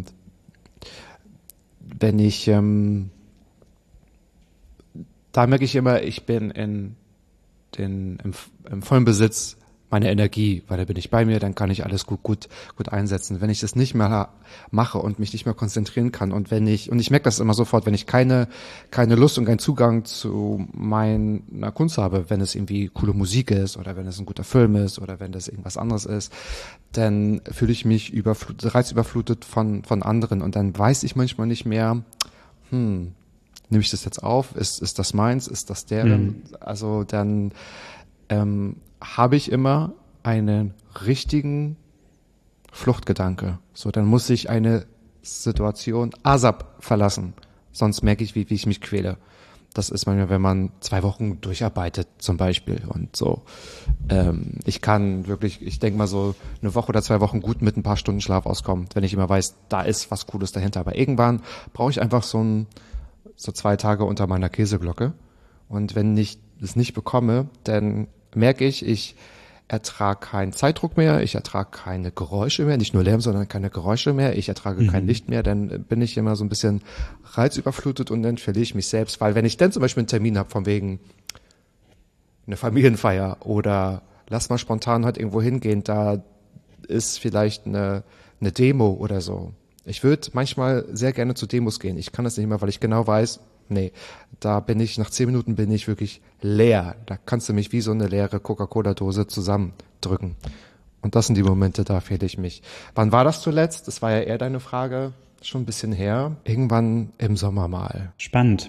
da merke ich immer, ich bin im vollen Besitz meiner Energie, weil da bin ich bei mir, dann kann ich alles gut einsetzen. Wenn ich das nicht mehr mache und mich nicht mehr konzentrieren kann und ich merke das immer sofort, wenn ich keine Lust und keinen Zugang zu meiner Kunst habe, wenn es irgendwie coole Musik ist oder wenn es ein guter Film ist oder wenn das irgendwas anderes ist, dann fühle ich mich reizüberflutet von anderen und dann weiß ich manchmal nicht mehr, nehme ich das jetzt auf? Ist das meins? Ist das deren? Also dann habe ich immer einen richtigen Fluchtgedanke. So, dann muss ich eine Situation ASAP verlassen. Sonst merke ich, wie ich mich quäle. Das ist manchmal, wenn man 2 Wochen durcharbeitet zum Beispiel und so. Ich kann wirklich, ich denke mal so 1 Woche oder 2 Wochen gut mit ein paar Stunden Schlaf auskommen, wenn ich immer weiß, da ist was Cooles dahinter. Aber irgendwann brauche ich einfach so 2 Tage unter meiner Käseglocke. Und wenn ich es nicht bekomme, dann merke ich ertrage keinen Zeitdruck mehr, ich ertrage keine Geräusche mehr, nicht nur Lärm, sondern keine Geräusche mehr, ich ertrage kein Licht mehr, dann bin ich immer so ein bisschen reizüberflutet und dann verliere ich mich selbst, weil wenn ich dann zum Beispiel einen Termin habe, von wegen eine Familienfeier oder lass mal spontan heute irgendwo hingehen, da ist vielleicht eine Demo oder so. Ich würde manchmal sehr gerne zu Demos gehen, ich kann das nicht mehr, weil ich genau weiß, nee, da bin ich, nach 10 Minuten bin ich wirklich leer. Da kannst du mich wie so eine leere Coca-Cola-Dose zusammendrücken. Und das sind die Momente, da fehle ich mich. Wann war das zuletzt? Das war ja eher deine Frage, schon ein bisschen her. Irgendwann im Sommer mal. Spannend.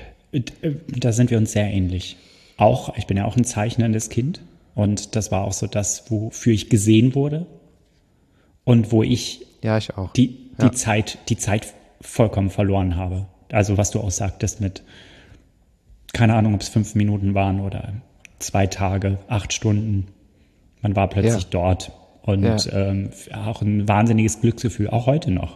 Da sind wir uns sehr ähnlich. Ich bin ja auch ein zeichnendes Kind. Und das war auch so das, wofür ich gesehen wurde. Und wo ich, ich auch. Die Zeit vollkommen verloren habe. Also was du auch sagtest mit, keine Ahnung, ob es 5 Minuten waren oder 2 Tage, 8 Stunden. Man war plötzlich dort und auch ein wahnsinniges Glücksgefühl, auch heute noch,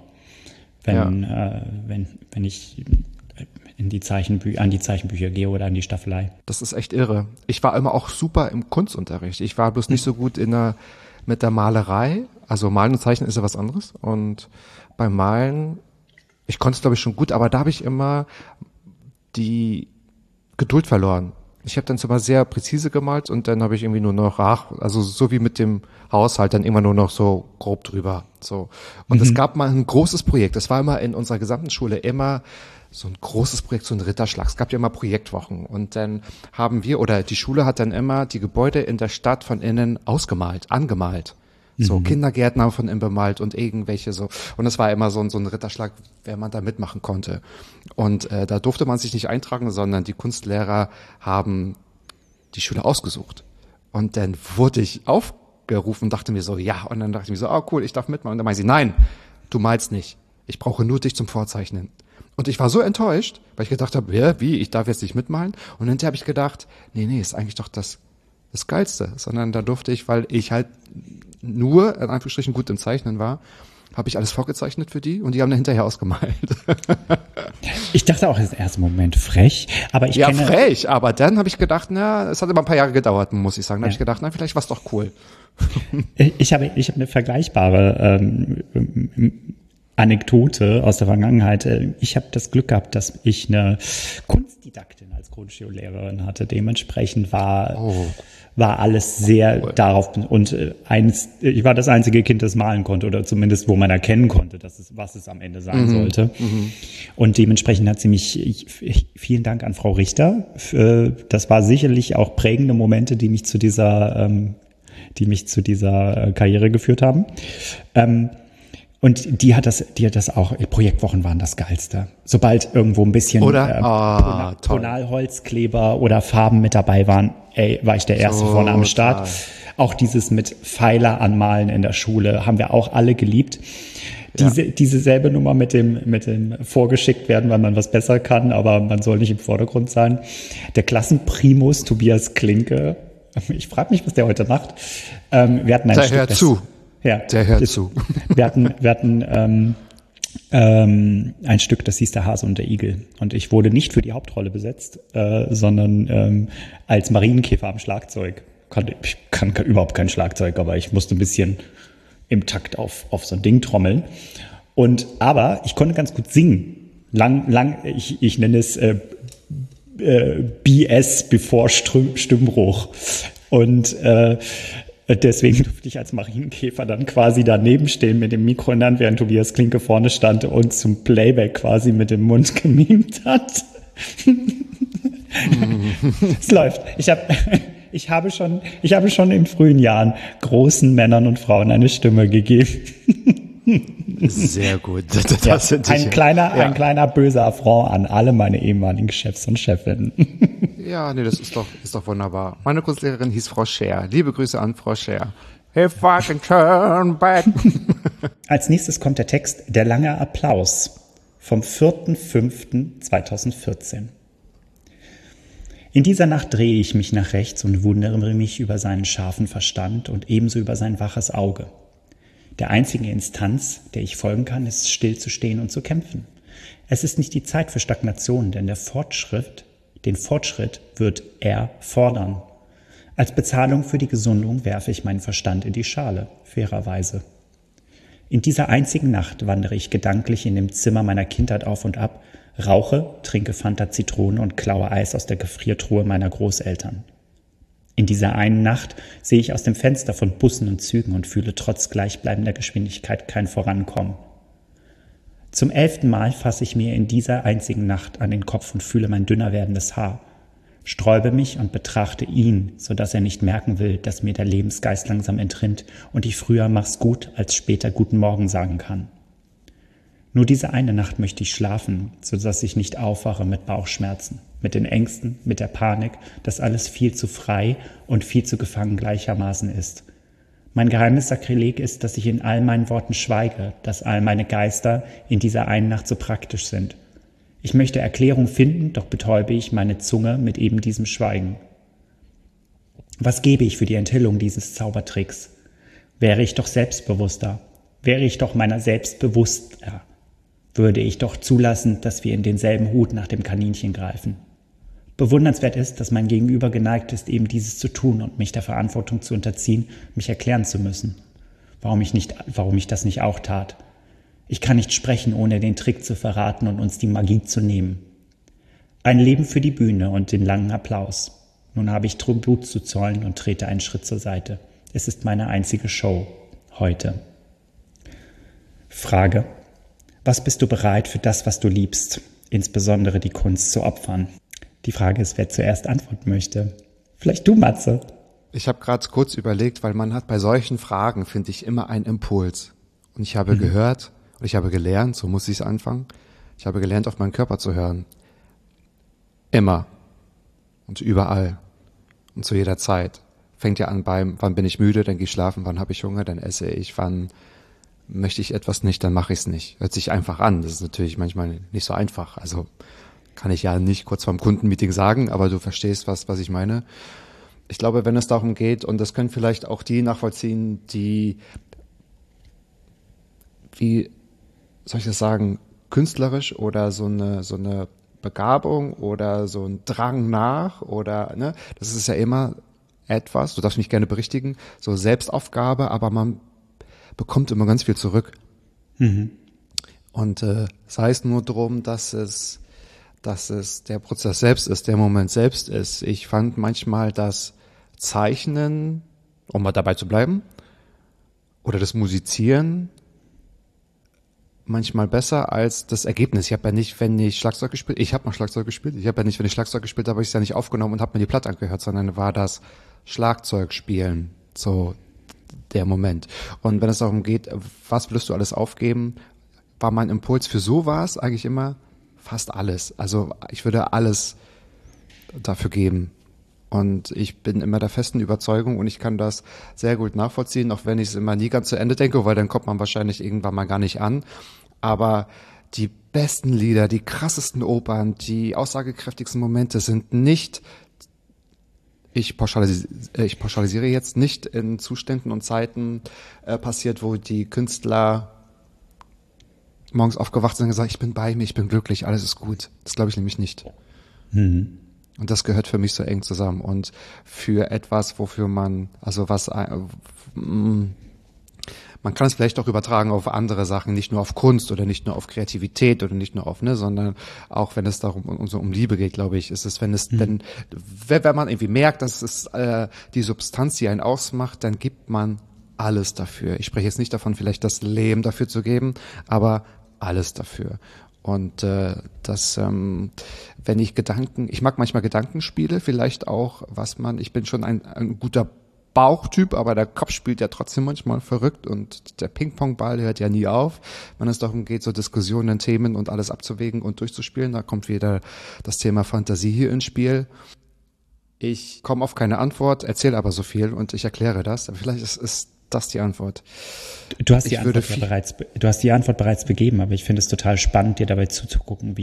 wenn ich an die Zeichenbücher gehe oder an die Staffelei. Das ist echt irre. Ich war immer auch super im Kunstunterricht. Ich war bloß nicht so gut mit der Malerei. Also Malen und Zeichnen ist ja was anderes. Und beim Malen, ich konnte es, glaube ich, schon gut, aber da habe ich immer die Geduld verloren. Ich habe dann zwar sehr präzise gemalt und dann habe ich irgendwie nur noch, also so wie mit dem Haushalt, dann immer nur noch so grob drüber. So. Und es gab mal ein großes Projekt, das war immer in unserer gesamten Schule immer so ein großes Projekt, so ein Ritterschlag. Es gab ja immer Projektwochen und dann die Schule hat dann immer die Gebäude in der Stadt von innen angemalt. So Kindergärtner von innen bemalt und irgendwelche so. Und es war immer so ein Ritterschlag, wer man da mitmachen konnte. Und da durfte man sich nicht eintragen, sondern die Kunstlehrer haben die Schüler ausgesucht. Und dann wurde ich aufgerufen und dachte mir so, ja. Und dann dachte ich mir so, cool, ich darf mitmachen. Und dann meinte sie, nein, du malst nicht. Ich brauche nur dich zum Vorzeichnen. Und ich war so enttäuscht, weil ich gedacht habe, ja, wie, ich darf jetzt nicht mitmalen. Und hinterher habe ich gedacht, nee, ist eigentlich doch das Geilste. Sondern da durfte ich, weil ich halt nur, in Anführungsstrichen, gut im Zeichnen war, habe ich alles vorgezeichnet für die und die haben dann hinterher ausgemalt. Ich dachte auch im ersten Moment frech, aber ich kenne... Ja, frech, aber dann habe ich gedacht, es hat immer ein paar Jahre gedauert, muss ich sagen. Dann habe ich gedacht, vielleicht war es doch cool. Ich habe eine vergleichbare Anekdote aus der Vergangenheit. Ich habe das Glück gehabt, dass ich eine Kunstdidaktin als Grundschullehrerin hatte. Dementsprechend war alles sehr darauf und ich war das einzige Kind, das malen konnte oder zumindest, wo man erkennen konnte, was es am Ende sein sollte. Und dementsprechend hat sie mich, vielen Dank an Frau Richter, das war sicherlich auch prägende Momente, die mich zu dieser Karriere geführt haben. Und die hat das auch, Projektwochen waren das Geilste. Sobald irgendwo ein bisschen Tonalholzkleber oder Farben mit dabei waren, war ich der Erste vorne am Start. Auch dieses mit Pfeiler anmalen in der Schule haben wir auch alle geliebt. Diese selbe Nummer mit dem vorgeschickt werden, weil man was besser kann, aber man soll nicht im Vordergrund sein. Der Klassenprimus Tobias Klinke, ich frage mich, was der heute macht. Wir hatten ein Stück zu. Ja, der hört zu. Wir hatten ein Stück, das hieß Der Hase und der Igel. Und ich wurde nicht für die Hauptrolle besetzt, sondern als Marienkäfer am Schlagzeug. Ich kann überhaupt kein Schlagzeug, aber ich musste ein bisschen im Takt auf so ein Ding trommeln. Aber ich konnte ganz gut singen. Ich nenne es BS, bevor Stimmbruch. Und deswegen durfte ich als Marienkäfer dann quasi daneben stehen mit dem Mikro in der Hand, während Tobias Klinke vorne stand und zum Playback quasi mit dem Mund gemimt hat. Es läuft. Ich habe schon in frühen Jahren großen Männern und Frauen eine Stimme gegeben. Sehr gut. Ein kleiner böser Affront an alle meine ehemaligen Chefs und Chefinnen. Ja, das ist doch wunderbar. Meine Kunstlehrerin hieß Frau Scher. Liebe Grüße an Frau Scher. If I can turn back. Als nächstes kommt der Text Der lange Applaus vom 4.5.2014. In dieser Nacht drehe ich mich nach rechts und wundere mich über seinen scharfen Verstand und ebenso über sein waches Auge. Der einzige Instanz, der ich folgen kann, ist stillzustehen und zu kämpfen. Es ist nicht die Zeit für Stagnation, denn den Fortschritt wird er fordern. Als Bezahlung für die Gesundung werfe ich meinen Verstand in die Schale, fairerweise. In dieser einzigen Nacht wandere ich gedanklich in dem Zimmer meiner Kindheit auf und ab, rauche, trinke Fanta Zitrone und klaue Eis aus der Gefriertruhe meiner Großeltern. In dieser einen Nacht sehe ich aus dem Fenster von Bussen und Zügen und fühle trotz gleichbleibender Geschwindigkeit kein Vorankommen. Zum 11. Mal fasse ich mir in dieser einzigen Nacht an den Kopf und fühle mein dünner werdendes Haar, sträube mich und betrachte ihn, sodass er nicht merken will, dass mir der Lebensgeist langsam entrinnt und ich früher mach's gut als später guten Morgen sagen kann. Nur diese eine Nacht möchte ich schlafen, sodass ich nicht aufwache mit Bauchschmerzen, mit den Ängsten, mit der Panik, dass alles viel zu frei und viel zu gefangen gleichermaßen ist. Mein geheimes Sakrileg ist, dass ich in all meinen Worten schweige, dass all meine Geister in dieser einen Nacht so praktisch sind. Ich möchte Erklärung finden, doch betäube ich meine Zunge mit eben diesem Schweigen. Was gebe ich für die Enthüllung dieses Zaubertricks? Wäre ich doch selbstbewusster, wäre ich doch meiner selbst bewusster, würde ich doch zulassen, dass wir in denselben Hut nach dem Kaninchen greifen. Bewundernswert ist, dass mein Gegenüber geneigt ist, eben dieses zu tun und mich der Verantwortung zu unterziehen, mich erklären zu müssen. Warum ich das nicht auch tat. Ich kann nicht sprechen, ohne den Trick zu verraten und uns die Magie zu nehmen. Ein Leben für die Bühne und den langen Applaus. Nun habe ich Tribut zu zollen und trete einen Schritt zur Seite. Es ist meine einzige Show. Heute. Frage. Was bist du bereit für das, was du liebst, insbesondere die Kunst, zu opfern? Die Frage ist, wer zuerst antworten möchte. Vielleicht du, Matze. Ich habe gerade kurz überlegt, weil man hat bei solchen Fragen, finde ich, immer einen Impuls. Und ich habe gehört, und ich habe gelernt, so muss ich es anfangen, ich habe gelernt, auf meinen Körper zu hören. Immer. Und überall. Und zu jeder Zeit. Fängt ja an wann bin ich müde, dann gehe ich schlafen, wann habe ich Hunger, dann esse ich, wann möchte ich etwas nicht, dann mache ich es nicht. Hört sich einfach an. Das ist natürlich manchmal nicht so einfach. Also kann ich ja nicht kurz vorm Kundenmeeting sagen, aber du verstehst, was ich meine. Ich glaube, wenn es darum geht, und das können vielleicht auch die nachvollziehen, die, wie soll ich das sagen, künstlerisch oder so eine Begabung oder so ein Drang nach oder, ne, das ist ja immer etwas, du darfst mich gerne berichtigen, so Selbstaufgabe, aber man bekommt immer ganz viel zurück. Und sei es nur drum, dass es der Prozess selbst ist, der Moment selbst ist. Ich fand manchmal das Zeichnen, um mal dabei zu bleiben, oder das Musizieren manchmal besser als das Ergebnis. Ich habe ja nicht, wenn ich Schlagzeug gespielt, ich habe mal Schlagzeug gespielt, ich habe ja nicht, wenn ich Schlagzeug gespielt habe, ich es ja nicht aufgenommen und habe mir die Platte angehört, sondern war das Schlagzeugspielen so der Moment. Und wenn es darum geht, was willst du alles aufgeben, war mein Impuls für sowas eigentlich immer fast alles. Also ich würde alles dafür geben. Und ich bin immer der festen Überzeugung und ich kann das sehr gut nachvollziehen, auch wenn ich es immer nie ganz zu Ende denke, weil dann kommt man wahrscheinlich irgendwann mal gar nicht an. Aber die besten Lieder, die krassesten Opern, die aussagekräftigsten Momente sind nicht, ich pauschalisiere jetzt, nicht in Zuständen und Zeiten passiert, wo die Künstler morgens aufgewacht sind und gesagt, ich bin bei mir, ich bin glücklich, alles ist gut. Das glaube ich nämlich nicht. Und das gehört für mich so eng zusammen. Und für etwas, wofür man, also man kann es vielleicht auch übertragen auf andere Sachen, nicht nur auf Kunst oder nicht nur auf Kreativität oder nicht nur auf, ne, sondern auch wenn es darum um Liebe geht, glaube ich, ist es, wenn man irgendwie merkt, dass es die Substanz, die einen ausmacht, dann gibt man alles dafür. Ich spreche jetzt nicht davon, vielleicht das Leben dafür zu geben, aber alles dafür. Und wenn ich mag manchmal Gedankenspiele, vielleicht auch, ich bin schon ein guter Bauchtyp, aber der Kopf spielt ja trotzdem manchmal verrückt und der Ping-Pong-Ball hört ja nie auf. Wenn es darum geht, so Diskussionen, Themen und alles abzuwägen und durchzuspielen, da kommt wieder das Thema Fantasie hier ins Spiel. Ich komme auf keine Antwort, erzähle aber so viel und ich erkläre das. Aber vielleicht ist das die Antwort. Du hast die Antwort bereits begeben, aber ich finde es total spannend, dir dabei zuzugucken,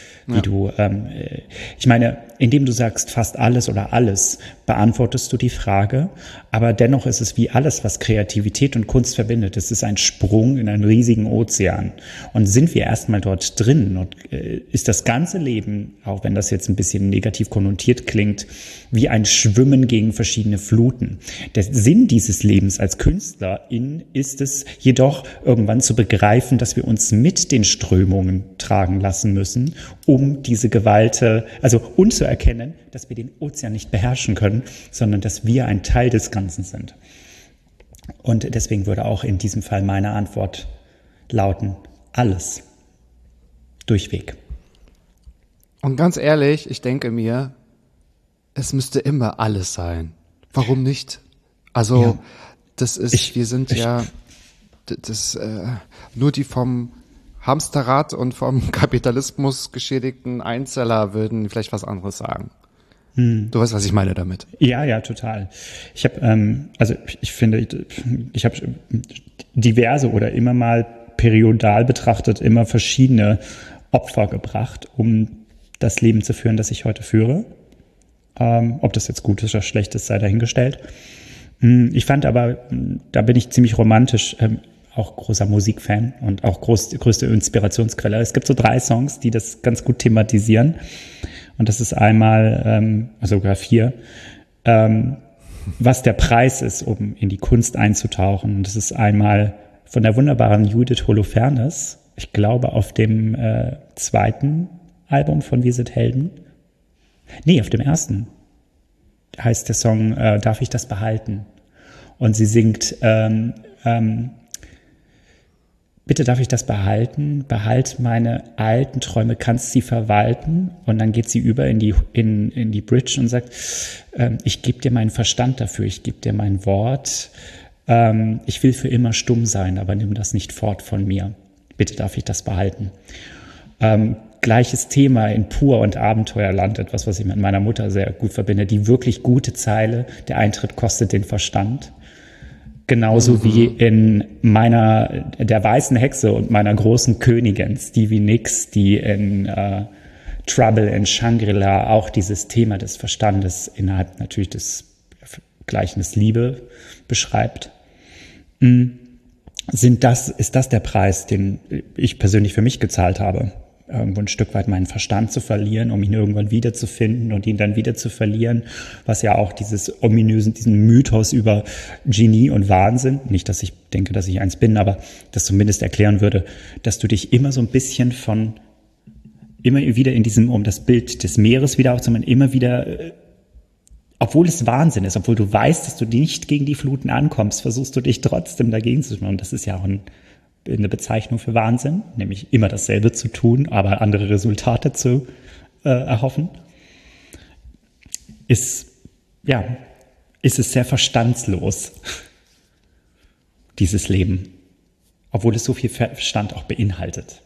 ich meine, indem du sagst fast alles oder alles, beantwortest du die Frage, aber dennoch ist es wie alles, was Kreativität und Kunst verbindet. Es ist ein Sprung in einen riesigen Ozean. Und sind wir erstmal dort drin und ist das ganze Leben, auch wenn das jetzt ein bisschen negativ konnotiert klingt, wie ein Schwimmen gegen verschiedene Fluten. Der Sinn dieses Lebens als Künstlerin ist es jedoch, irgendwann zu begreifen, dass wir uns mit den Strömungen tragen lassen müssen, um diese und zu erkennen, dass wir den Ozean nicht beherrschen können, sondern dass wir ein Teil des Ganzen sind. Und deswegen würde auch in diesem Fall meine Antwort lauten, alles. Durchweg. Und ganz ehrlich, ich denke mir, es müsste immer alles sein. Warum nicht? Also, ja. Nur die vom Hamsterrad und vom Kapitalismus geschädigten Einzeller würden vielleicht was anderes sagen. Du weißt, was ich meine damit. Ja, total. Ich habe, ich finde, ich habe diverse oder immer mal periodal betrachtet immer verschiedene Opfer gebracht, um das Leben zu führen, das ich heute führe. Ob das jetzt gut ist oder schlecht ist, sei dahingestellt. Ich fand aber, da bin ich ziemlich romantisch, auch großer Musikfan und auch größte Inspirationsquelle. Es gibt so 3 Songs, die das ganz gut thematisieren. Und das ist einmal, sogar 4, was der Preis ist, um in die Kunst einzutauchen. Und das ist einmal von der wunderbaren Judith Holofernes, ich glaube auf dem 2. Album von Wir sind Helden. Nee, auf dem 1. heißt der Song Darf ich das behalten? Und sie singt Bitte darf ich das behalten? Behalt meine alten Träume, kannst sie verwalten? Und dann geht sie über in die Bridge und sagt, ich gebe dir meinen Verstand dafür, ich gebe dir mein Wort. Ich will für immer stumm sein, aber nimm das nicht fort von mir. Bitte darf ich das behalten? Gleiches Thema in Pur und Abenteuerland, etwas, was ich mit meiner Mutter sehr gut verbinde. Die wirklich gute Zeile, der Eintritt kostet den Verstand. Genauso wie in der weißen Hexe und meiner großen Königin Stevie Nicks, die in Trouble in Shangri-La auch dieses Thema des Verstandes innerhalb natürlich des Gleichnis Liebe beschreibt. Ist das der Preis, den ich persönlich für mich gezahlt habe? Irgendwo ein Stück weit meinen Verstand zu verlieren, um ihn irgendwann wiederzufinden und ihn dann wieder zu verlieren, was ja auch diesen Mythos über Genie und Wahnsinn, nicht, dass ich denke, dass ich eins bin, aber das zumindest erklären würde, dass du dich immer so ein bisschen immer wieder um das Bild des Meeres wieder aufzumachen, immer wieder, obwohl es Wahnsinn ist, obwohl du weißt, dass du nicht gegen die Fluten ankommst, versuchst du dich trotzdem dagegen zu tun. Und das ist ja auch eine Bezeichnung für Wahnsinn, nämlich immer dasselbe zu tun, aber andere Resultate zu erhoffen, ist es sehr verstandslos, dieses Leben, obwohl es so viel Verstand auch beinhaltet.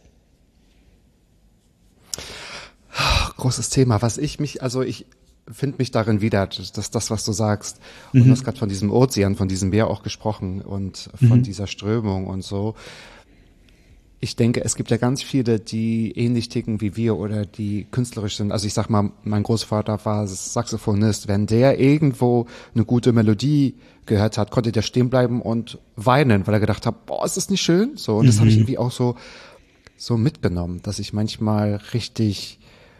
Großes Thema, ich finde mich darin wieder, das, was du sagst. Und du hast gerade von diesem Ozean, von diesem Meer auch gesprochen und von dieser Strömung und so. Ich denke, es gibt ja ganz viele, die ähnlich ticken wie wir oder die künstlerisch sind. Also ich sag mal, mein Großvater war Saxophonist. Wenn der irgendwo eine gute Melodie gehört hat, konnte der stehen bleiben und weinen, weil er gedacht hat, boah, ist das nicht schön? So, und das habe ich irgendwie auch so mitgenommen, dass ich manchmal richtig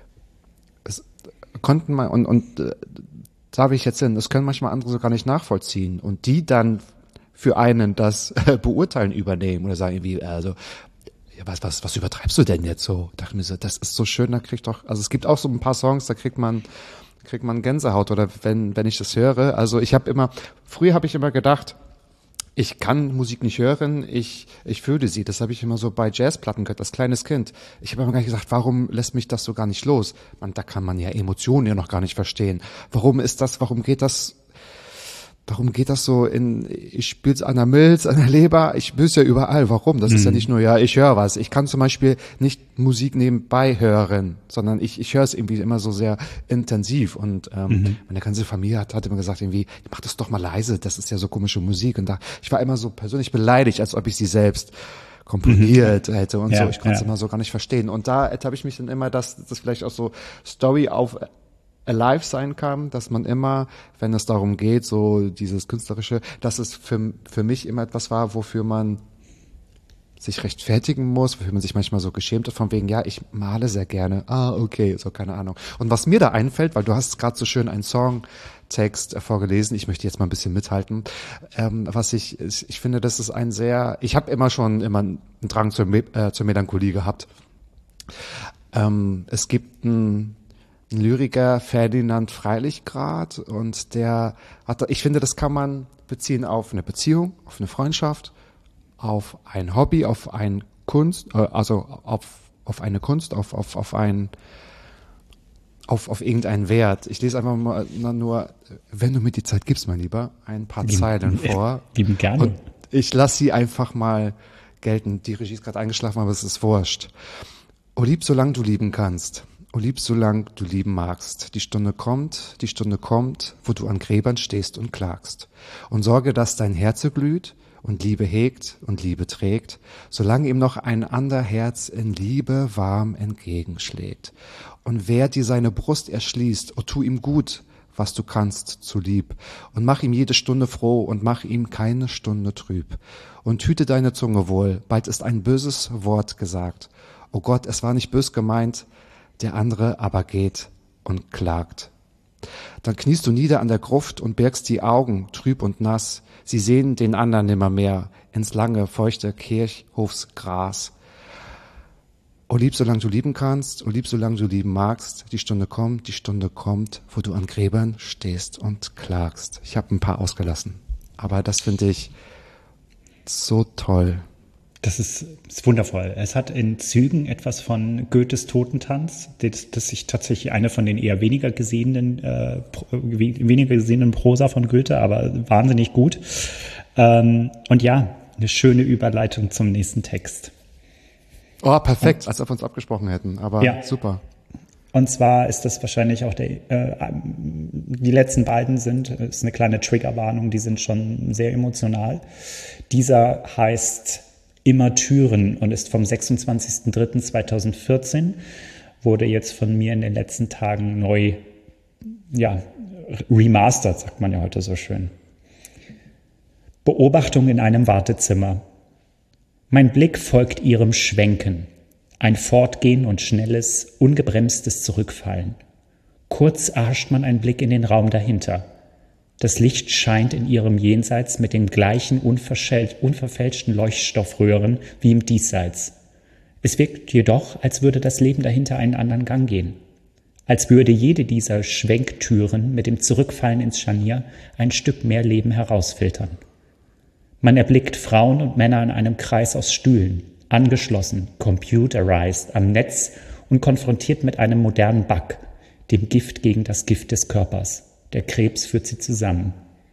da will ich jetzt hin, das können manchmal andere so gar nicht nachvollziehen und die dann für einen das Beurteilen übernehmen oder sagen irgendwie, also, ja, was übertreibst du denn jetzt so? Ich dachte mir so, das ist so schön, also es gibt auch so ein paar Songs, da kriegt man Gänsehaut oder wenn ich das höre, also früher habe ich immer gedacht, ich kann Musik nicht hören, ich fühle sie. Das habe ich immer so bei Jazzplatten gehört, als kleines Kind. Ich habe immer gar nicht gesagt, warum lässt mich das so gar nicht los? Da kann man ja Emotionen ja noch gar nicht verstehen. Warum geht das so ich spür's an der Milz, an der Leber, ich spür's ja überall. Warum? Das ist ja nicht nur, ich höre was. Ich kann zum Beispiel nicht Musik nebenbei hören, sondern ich höre es irgendwie immer so sehr intensiv. Und meine ganze Familie hat immer gesagt, irgendwie, mach das doch mal leise, das ist ja so komische Musik. Und ich war immer so persönlich beleidigt, als ob ich sie selbst komponiert hätte und so. Ich konnte es immer so gar nicht verstehen. Und da ertappe ich mich dann immer, dass das vielleicht auch so Story auf alive sein kann, dass man immer, wenn es darum geht, so dieses Künstlerische, dass es für mich immer etwas war, wofür man sich rechtfertigen muss, wofür man sich manchmal so geschämt hat, von wegen, ja, ich male sehr gerne. Okay, so keine Ahnung. Und was mir da einfällt, weil du hast gerade so schön einen Songtext vorgelesen, ich möchte jetzt mal ein bisschen mithalten, ich finde, das ist ich habe immer einen Drang zur Melancholie gehabt. Es gibt einen Lyriker, Ferdinand Freilichgrad, und ich finde, das kann man beziehen auf eine Beziehung, auf eine Freundschaft, auf ein Hobby, auf eine Kunst, auf irgendeinen Wert. Ich lese einfach mal nur, wenn du mir die Zeit gibst, mein Lieber, ein paar Zeilen vor. Lieben gerne. Und ich lasse sie einfach mal gelten. Die Regie ist gerade eingeschlafen, aber es ist wurscht. O lieb, solang du lieben kannst. O lieb, solang du lieben magst. Die Stunde kommt, wo du an Gräbern stehst und klagst. Und sorge, dass dein Herze glüht und Liebe hegt und Liebe trägt, solange ihm noch ein ander Herz in Liebe warm entgegenschlägt. Und wer dir seine Brust erschließt, o tu ihm gut, was du kannst, zu lieb, und mach ihm jede Stunde froh und mach ihm keine Stunde trüb. Und hüte deine Zunge wohl, bald ist ein böses Wort gesagt. O Gott, es war nicht bös gemeint, der andere aber geht und klagt. Dann kniest du nieder an der Gruft und bergst die Augen, trüb und nass. Sie sehen den anderen nimmermehr ins lange, feuchte Kirchhofsgras. O lieb, solang du lieben kannst, o lieb, solang du lieben magst. Die Stunde kommt, wo du an Gräbern stehst und klagst. Ich habe ein paar ausgelassen, aber das finde ich so toll. Das ist wundervoll. Es hat in Zügen etwas von Goethes Totentanz, das ich tatsächlich eine von den eher weniger gesehenen Prosa von Goethe, aber wahnsinnig gut. Und ja, eine schöne Überleitung zum nächsten Text. Oh, perfekt, als ob wir uns abgesprochen hätten, aber ja. Super. Und zwar ist das wahrscheinlich auch die letzten beiden ist eine kleine Triggerwarnung, die sind schon sehr emotional. Dieser heißt Immer Türen und ist vom 26.03.2014, wurde jetzt von mir in den letzten Tagen neu, remastered, sagt man ja heute so schön. Beobachtung in einem Wartezimmer. Mein Blick folgt ihrem Schwenken. Ein Fortgehen und schnelles, ungebremstes Zurückfallen. Kurz erhascht man einen Blick in den Raum dahinter. Das Licht scheint in ihrem Jenseits mit den gleichen unverfälschten Leuchtstoffröhren wie im Diesseits. Es wirkt jedoch, als würde das Leben dahinter einen anderen Gang gehen. Als würde jede dieser Schwenktüren mit dem Zurückfallen ins Scharnier ein Stück mehr Leben herausfiltern. Man erblickt Frauen und Männer in einem Kreis aus Stühlen, angeschlossen, computerized, am Netz und konfrontiert mit einem modernen Bug, dem Gift gegen das Gift des Körpers. Der Krebs führt sie zusammen.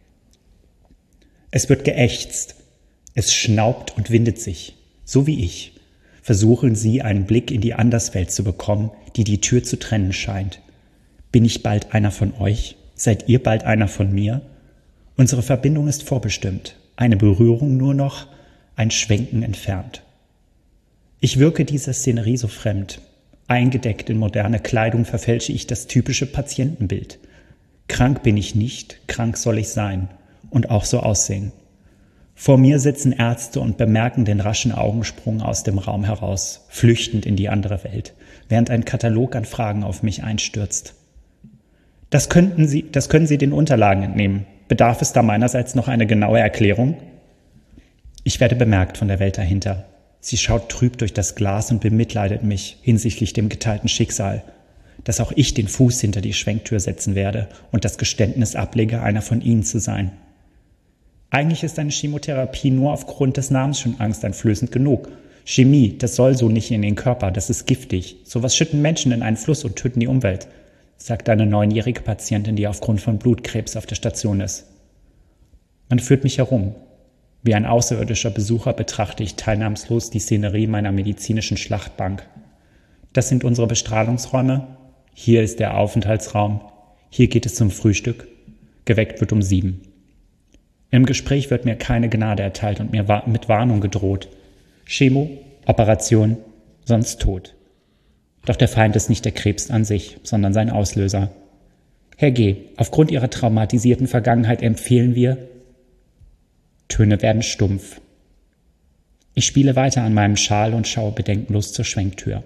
Es wird geächzt. Es schnaubt und windet sich. So wie ich. Versuchen sie, einen Blick in die Anderswelt zu bekommen, die die Tür zu trennen scheint. Bin ich bald einer von euch? Seid ihr bald einer von mir? Unsere Verbindung ist vorbestimmt. Eine Berührung nur noch, ein Schwenken entfernt. Ich wirke dieser Szenerie so fremd. Eingedeckt in moderne Kleidung verfälsche ich das typische Patientenbild. Krank bin ich nicht, krank soll ich sein und auch so aussehen. Vor mir sitzen Ärzte und bemerken den raschen Augensprung aus dem Raum heraus, flüchtend in die andere Welt, während ein Katalog an Fragen auf mich einstürzt. Das können Sie den Unterlagen entnehmen. Bedarf es da meinerseits noch eine genaue Erklärung? Ich werde bemerkt von der Welt dahinter. Sie schaut trüb durch das Glas und bemitleidet mich hinsichtlich dem geteilten Schicksal, dass auch ich den Fuß hinter die Schwenktür setzen werde und das Geständnis ablege, einer von ihnen zu sein. Eigentlich ist eine Chemotherapie nur aufgrund des Namens schon angsteinflößend genug. Chemie, das soll so nicht in den Körper, das ist giftig. Sowas schütten Menschen in einen Fluss und töten die Umwelt, sagt eine 9-jährige Patientin, die aufgrund von Blutkrebs auf der Station ist. Man führt mich herum. Wie ein außerirdischer Besucher betrachte ich teilnahmslos die Szenerie meiner medizinischen Schlachtbank. Das sind unsere Bestrahlungsräume. Hier ist der Aufenthaltsraum. Hier geht es zum Frühstück. Geweckt wird um 7. Im Gespräch wird mir keine Gnade erteilt und mir mit Warnung gedroht. Chemo, Operation, sonst Tod. Doch der Feind ist nicht der Krebs an sich, sondern sein Auslöser. Herr G., aufgrund Ihrer traumatisierten Vergangenheit empfehlen wir... Töne werden stumpf. Ich spiele weiter an meinem Schal und schaue bedenkenlos zur Schwenktür.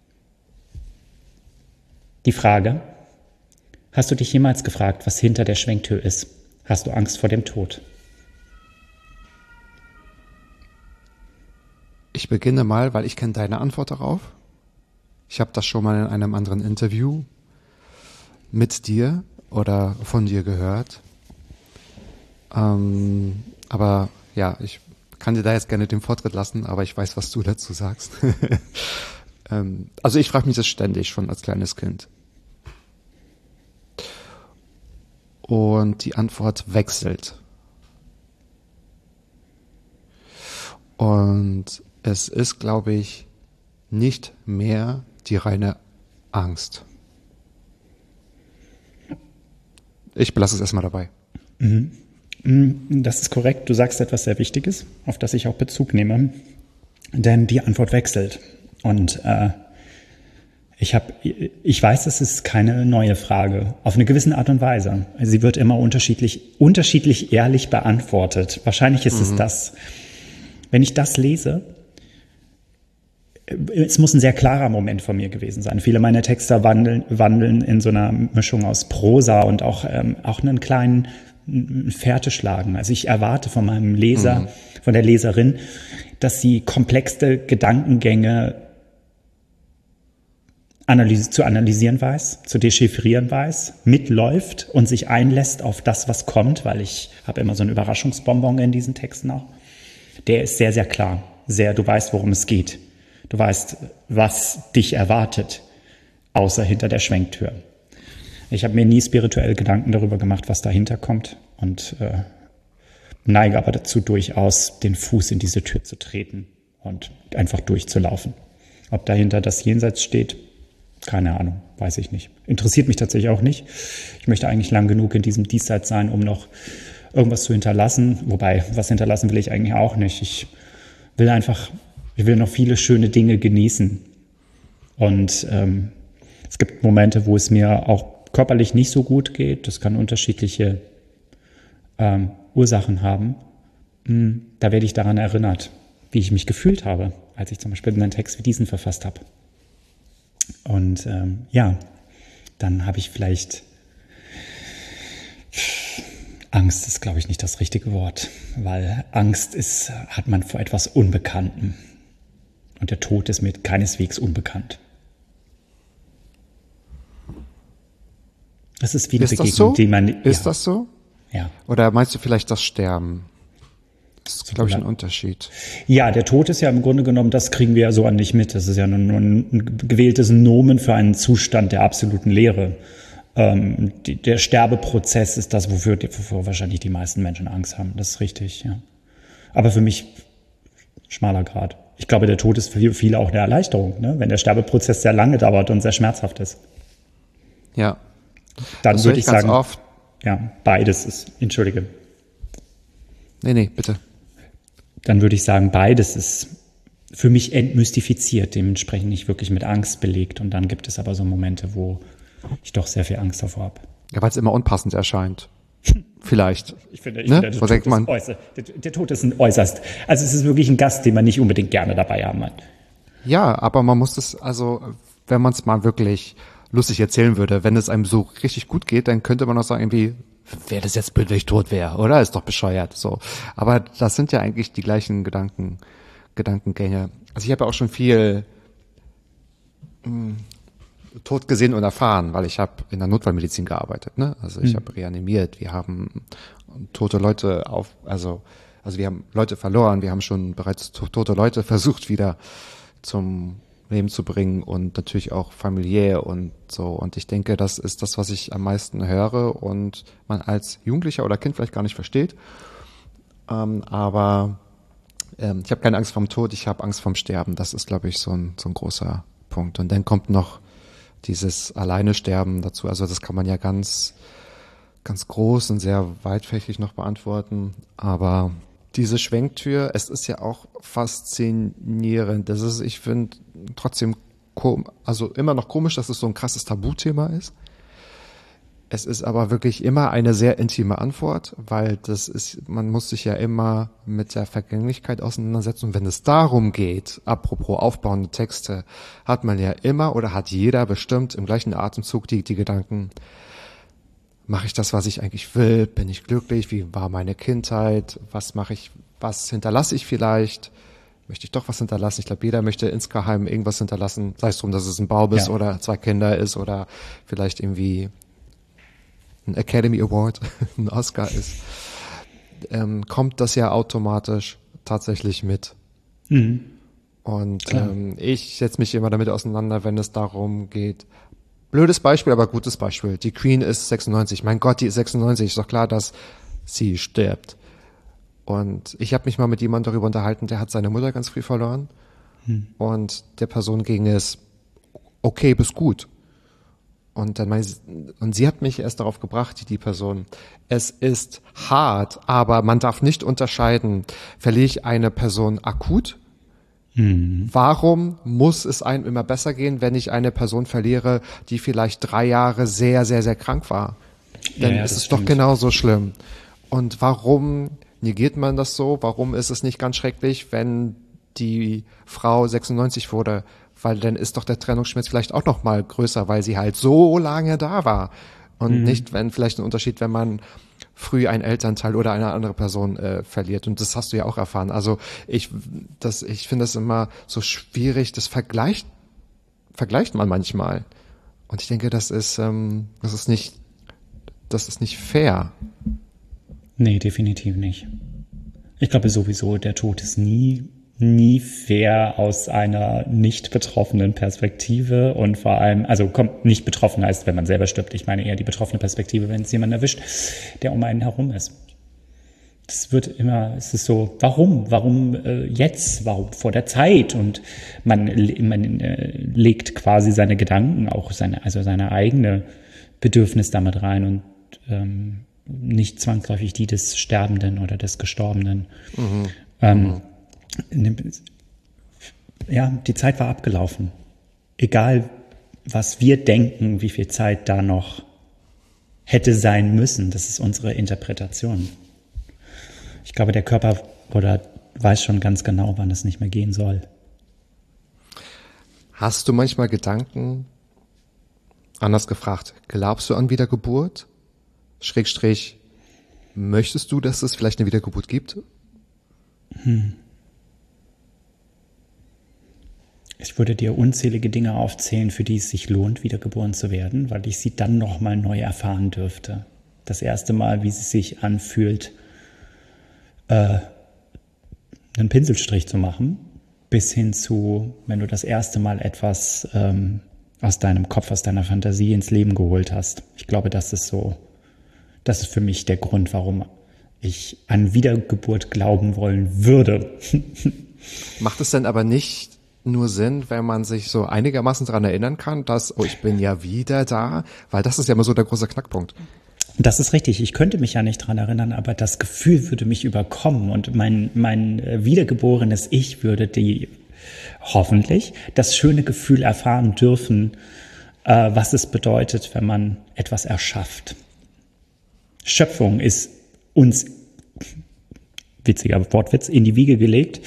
Die Frage: Hast du dich jemals gefragt, was hinter der Schwenktür ist? Hast du Angst vor dem Tod? Ich beginne mal, weil ich kenne deine Antwort darauf. Ich habe das schon mal in einem anderen Interview mit dir oder von dir gehört. Aber ja, ich kann dir da jetzt gerne den Vortritt lassen, aber ich weiß, was du dazu sagst. Also ich frage mich das ständig, schon als kleines Kind. Und die Antwort wechselt. Und es ist, glaube ich, nicht mehr die reine Angst. Ich belasse es erstmal dabei. Das ist korrekt. Du sagst etwas sehr Wichtiges, auf das ich auch Bezug nehme. Denn die Antwort wechselt. Und ich weiß, es ist keine neue Frage. Auf eine gewisse Art und Weise. Sie wird immer unterschiedlich ehrlich beantwortet. Wahrscheinlich ist es das. Wenn ich das lese, es muss ein sehr klarer Moment von mir gewesen sein. Viele meiner Texte wandeln in so einer Mischung aus Prosa und auch einen kleinen Fährte-Schlagen. Also ich erwarte von meinem Leser, von der Leserin, dass sie komplexste Gedankengänge zu analysieren weiß, zu dechiffrieren weiß, mitläuft und sich einlässt auf das, was kommt, weil ich habe immer so einen Überraschungsbonbon in diesen Texten auch. Der ist sehr, sehr klar. Du weißt, worum es geht. Du weißt, was dich erwartet, außer hinter der Schwenktür. Ich habe mir nie spirituell Gedanken darüber gemacht, was dahinter kommt und neige aber dazu, durchaus den Fuß in diese Tür zu treten und einfach durchzulaufen. Ob dahinter das Jenseits steht, Keine Ahnung, weiß ich nicht. Interessiert mich tatsächlich auch nicht. Ich möchte eigentlich lang genug in diesem Diesseits sein, um noch irgendwas zu hinterlassen. Wobei, was hinterlassen will ich eigentlich auch nicht. Ich will noch viele schöne Dinge genießen. Und es gibt Momente, wo es mir auch körperlich nicht so gut geht. Das kann unterschiedliche Ursachen haben. Da werde ich daran erinnert, wie ich mich gefühlt habe, als ich zum Beispiel einen Text wie diesen verfasst habe. Und dann habe ich vielleicht Angst ist, glaube ich, nicht das richtige Wort, weil Angst hat man vor etwas Unbekanntem. Und der Tod ist mir keineswegs unbekannt. Das ist wie eine Begegnung, die man... Ist das so? Ja. Oder meinst du vielleicht das Sterben? Das ist, glaube ich, ein Unterschied. Ja, der Tod ist ja im Grunde genommen, das kriegen wir ja so an nicht mit. Das ist ja nur ein gewähltes Nomen für einen Zustand der absoluten Leere. Der Sterbeprozess ist das, wofür wahrscheinlich die meisten Menschen Angst haben. Das ist richtig, ja. Aber für mich schmaler Grad. Ich glaube, der Tod ist für viele auch eine Erleichterung, ne? Wenn der Sterbeprozess sehr lange dauert und sehr schmerzhaft ist. Ja. Dann würde ich sagen, ja, beides ist, entschuldige. Nee, bitte. Dann würde ich sagen, beides ist für mich entmystifiziert, dementsprechend nicht wirklich mit Angst belegt. Und dann gibt es aber so Momente, wo ich doch sehr viel Angst davor habe. Ja, weil es immer unpassend erscheint. Vielleicht. Ich finde, der Tod ist ein äußerst, also es ist wirklich ein Gast, den man nicht unbedingt gerne dabei haben hat. Ja, aber man muss es, also wenn man es mal wirklich lustig erzählen würde, wenn es einem so richtig gut geht, dann könnte man auch sagen, irgendwie, wäre das jetzt blöd, wenn ich tot wäre, oder? Ist doch bescheuert, so. Aber das sind ja eigentlich die gleichen Gedankengänge. Also ich habe ja auch schon viel Tod gesehen und erfahren, weil ich habe in der Notfallmedizin gearbeitet, ne? Also ich habe reanimiert, wir haben tote Leute also wir haben Leute verloren, wir haben schon bereits tote Leute versucht wieder zum Leben zu bringen und natürlich auch familiär und so. Und ich denke, das ist das, was ich am meisten höre und man als Jugendlicher oder Kind vielleicht gar nicht versteht. Aber ich habe keine Angst vorm Tod, ich habe Angst vorm Sterben. Das ist, glaube ich, so ein großer Punkt. Und dann kommt noch dieses alleine Sterben dazu. Also das kann man ja ganz, ganz groß und sehr weitfächig noch beantworten. Aber diese Schwenktür, es ist ja auch faszinierend. Ich finde trotzdem immer noch komisch, dass es so ein krasses Tabuthema ist. Es ist aber wirklich immer eine sehr intime Antwort, weil man muss sich ja immer mit der Vergänglichkeit auseinandersetzen. Und wenn es darum geht, apropos aufbauende Texte, hat man ja immer oder hat jeder bestimmt im gleichen Atemzug die Gedanken, mache ich das, was ich eigentlich will? Bin ich glücklich? Wie war meine Kindheit? Was mache ich? Was hinterlasse ich vielleicht? Möchte ich doch was hinterlassen? Ich glaube, jeder möchte insgeheim irgendwas hinterlassen. Sei es drum, dass es ein Baum ist oder 2 Kinder ist oder vielleicht irgendwie ein Academy Award, ein Oscar ist. Kommt das ja automatisch tatsächlich mit. Mhm. Und ich setze mich immer damit auseinander, wenn es darum geht. Blödes Beispiel, aber gutes Beispiel. Die Queen ist 96. Mein Gott, die ist 96. Ist doch klar, dass sie stirbt. Und ich habe mich mal mit jemandem darüber unterhalten, der hat seine Mutter ganz früh verloren. Und der Person ging es okay bis gut. Und sie hat mich erst darauf gebracht, die Person. Es ist hart, aber man darf nicht unterscheiden, verliere ich eine Person akut? Warum muss es einem immer besser gehen, wenn ich eine Person verliere, die vielleicht 3 Jahre sehr, sehr, sehr krank war? Dann ist es doch genauso schlimm. Und warum negiert man das so? Warum ist es nicht ganz schrecklich, wenn die Frau 96 wurde? Weil dann ist doch der Trennungsschmerz vielleicht auch noch mal größer, weil sie halt so lange da war. Und nicht, wenn vielleicht ein Unterschied, wenn man früh einen Elternteil oder eine andere Person verliert. Und das hast du ja auch erfahren. Also ich finde das immer so schwierig. Das vergleicht man manchmal. Und ich denke, das ist nicht fair. Nee, definitiv nicht. Ich glaube sowieso, der Tod ist nie fair aus einer nicht betroffenen Perspektive und vor allem, also nicht betroffen heißt, wenn man selber stirbt. Ich meine eher die betroffene Perspektive, wenn es jemanden erwischt, der um einen herum ist. es ist so, warum jetzt, warum vor der Zeit? Und man legt quasi seine Gedanken, auch seine eigene Bedürfnis damit rein und nicht zwangsläufig die des Sterbenden oder des Gestorbenen. Die Zeit war abgelaufen. Egal, was wir denken, wie viel Zeit da noch hätte sein müssen, das ist unsere Interpretation. Ich glaube, der Körper weiß schon ganz genau, wann es nicht mehr gehen soll. Hast du manchmal Gedanken, anders gefragt, glaubst du an Wiedergeburt? Schrägstrich, möchtest du, dass es vielleicht eine Wiedergeburt gibt? Ich würde dir unzählige Dinge aufzählen, für die es sich lohnt, wiedergeboren zu werden, weil ich sie dann nochmal neu erfahren dürfte. Das erste Mal, wie es sich anfühlt, einen Pinselstrich zu machen, bis hin zu, wenn du das erste Mal etwas aus deinem Kopf, aus deiner Fantasie ins Leben geholt hast. Ich glaube, das ist für mich der Grund, warum ich an Wiedergeburt glauben wollen würde. Macht es denn aber nicht nur Sinn, wenn man sich so einigermaßen daran erinnern kann, dass, ich bin ja wieder da? Weil das ist ja immer so der große Knackpunkt. Das ist richtig. Ich könnte mich ja nicht dran erinnern, aber das Gefühl würde mich überkommen und mein wiedergeborenes Ich würde hoffentlich das schöne Gefühl erfahren dürfen, was es bedeutet, wenn man etwas erschafft. Schöpfung ist uns, witziger Wortwitz, in die Wiege gelegt,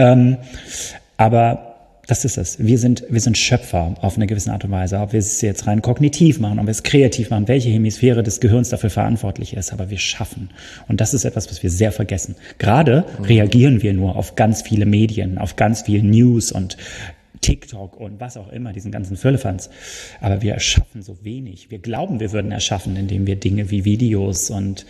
aber das ist es. Wir sind Schöpfer auf eine gewisse Art und Weise. Ob wir es jetzt rein kognitiv machen, ob wir es kreativ machen, welche Hemisphäre des Gehirns dafür verantwortlich ist, aber wir schaffen. Und das ist etwas, was wir sehr vergessen. Gerade reagieren wir nur auf ganz viele Medien, auf ganz viel News und TikTok und was auch immer, diesen ganzen Firlefanz. Aber wir erschaffen so wenig. Wir glauben, wir würden erschaffen, indem wir Dinge wie Videos und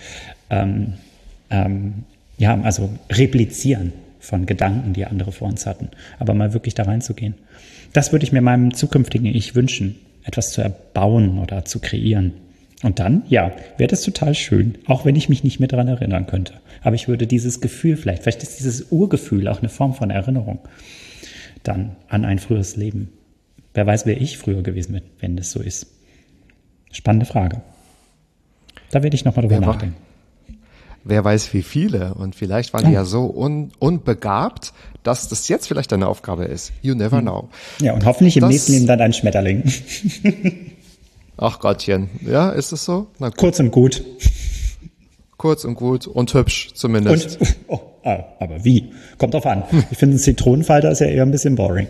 replizieren von Gedanken, die andere vor uns hatten. Aber mal wirklich da reinzugehen. Das würde ich mir meinem zukünftigen Ich wünschen, etwas zu erbauen oder zu kreieren. Und dann, wäre das total schön, auch wenn ich mich nicht mehr daran erinnern könnte. Aber ich würde dieses Gefühl vielleicht ist dieses Urgefühl auch eine Form von Erinnerung, dann an ein früheres Leben. Wer weiß, wer ich früher gewesen bin, wenn das so ist. Spannende Frage. Da werde ich nochmal drüber nachdenken. Wer weiß, wie viele. Und vielleicht waren die ja so unbegabt, dass das jetzt vielleicht deine Aufgabe ist. You never know. Ja, und hoffentlich im nächsten Leben dann ein Schmetterling. Ach Gottchen. Ja, ist es so? Na gut. Kurz und gut. Kurz und gut und hübsch zumindest. Aber wie? Kommt drauf an. Ich finde, ein Zitronenfalter ist ja eher ein bisschen boring.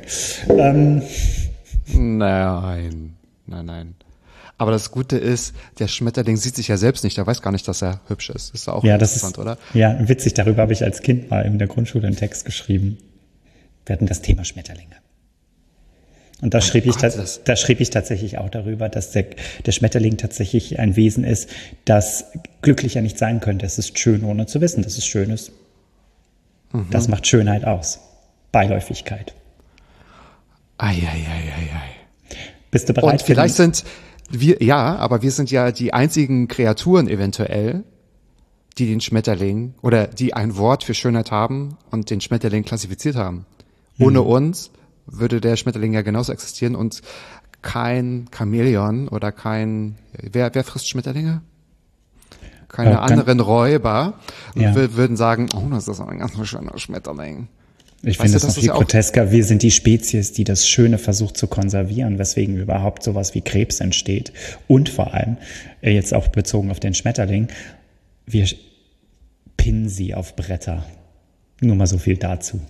Nein. Aber das Gute ist, der Schmetterling sieht sich ja selbst nicht. Der weiß gar nicht, dass er hübsch ist. Ist auch interessant, oder? Ja, witzig. Darüber habe ich als Kind mal in der Grundschule einen Text geschrieben. Wir hatten das Thema Schmetterlinge. Und da schrieb ich tatsächlich auch darüber, dass der Schmetterling tatsächlich ein Wesen ist, das glücklicher nicht sein könnte. Es ist schön, ohne zu wissen, dass es schön ist. Das macht Schönheit aus. Beiläufigkeit. Bist du bereit? Und vielleicht sind aber wir sind ja die einzigen Kreaturen eventuell, die den Schmetterling oder die ein Wort für Schönheit haben und den Schmetterling klassifiziert haben. Ohne uns würde der Schmetterling ja genauso existieren und kein Chamäleon oder wer frisst Schmetterlinge? Keine anderen Räuber würden sagen, das ist ein ganz schöner Schmetterling. Ich finde das noch viel grotesker. Wir sind die Spezies, die das Schöne versucht zu konservieren, weswegen überhaupt sowas wie Krebs entsteht. Und vor allem, jetzt auch bezogen auf den Schmetterling, wir pinnen sie auf Bretter. Nur mal so viel dazu.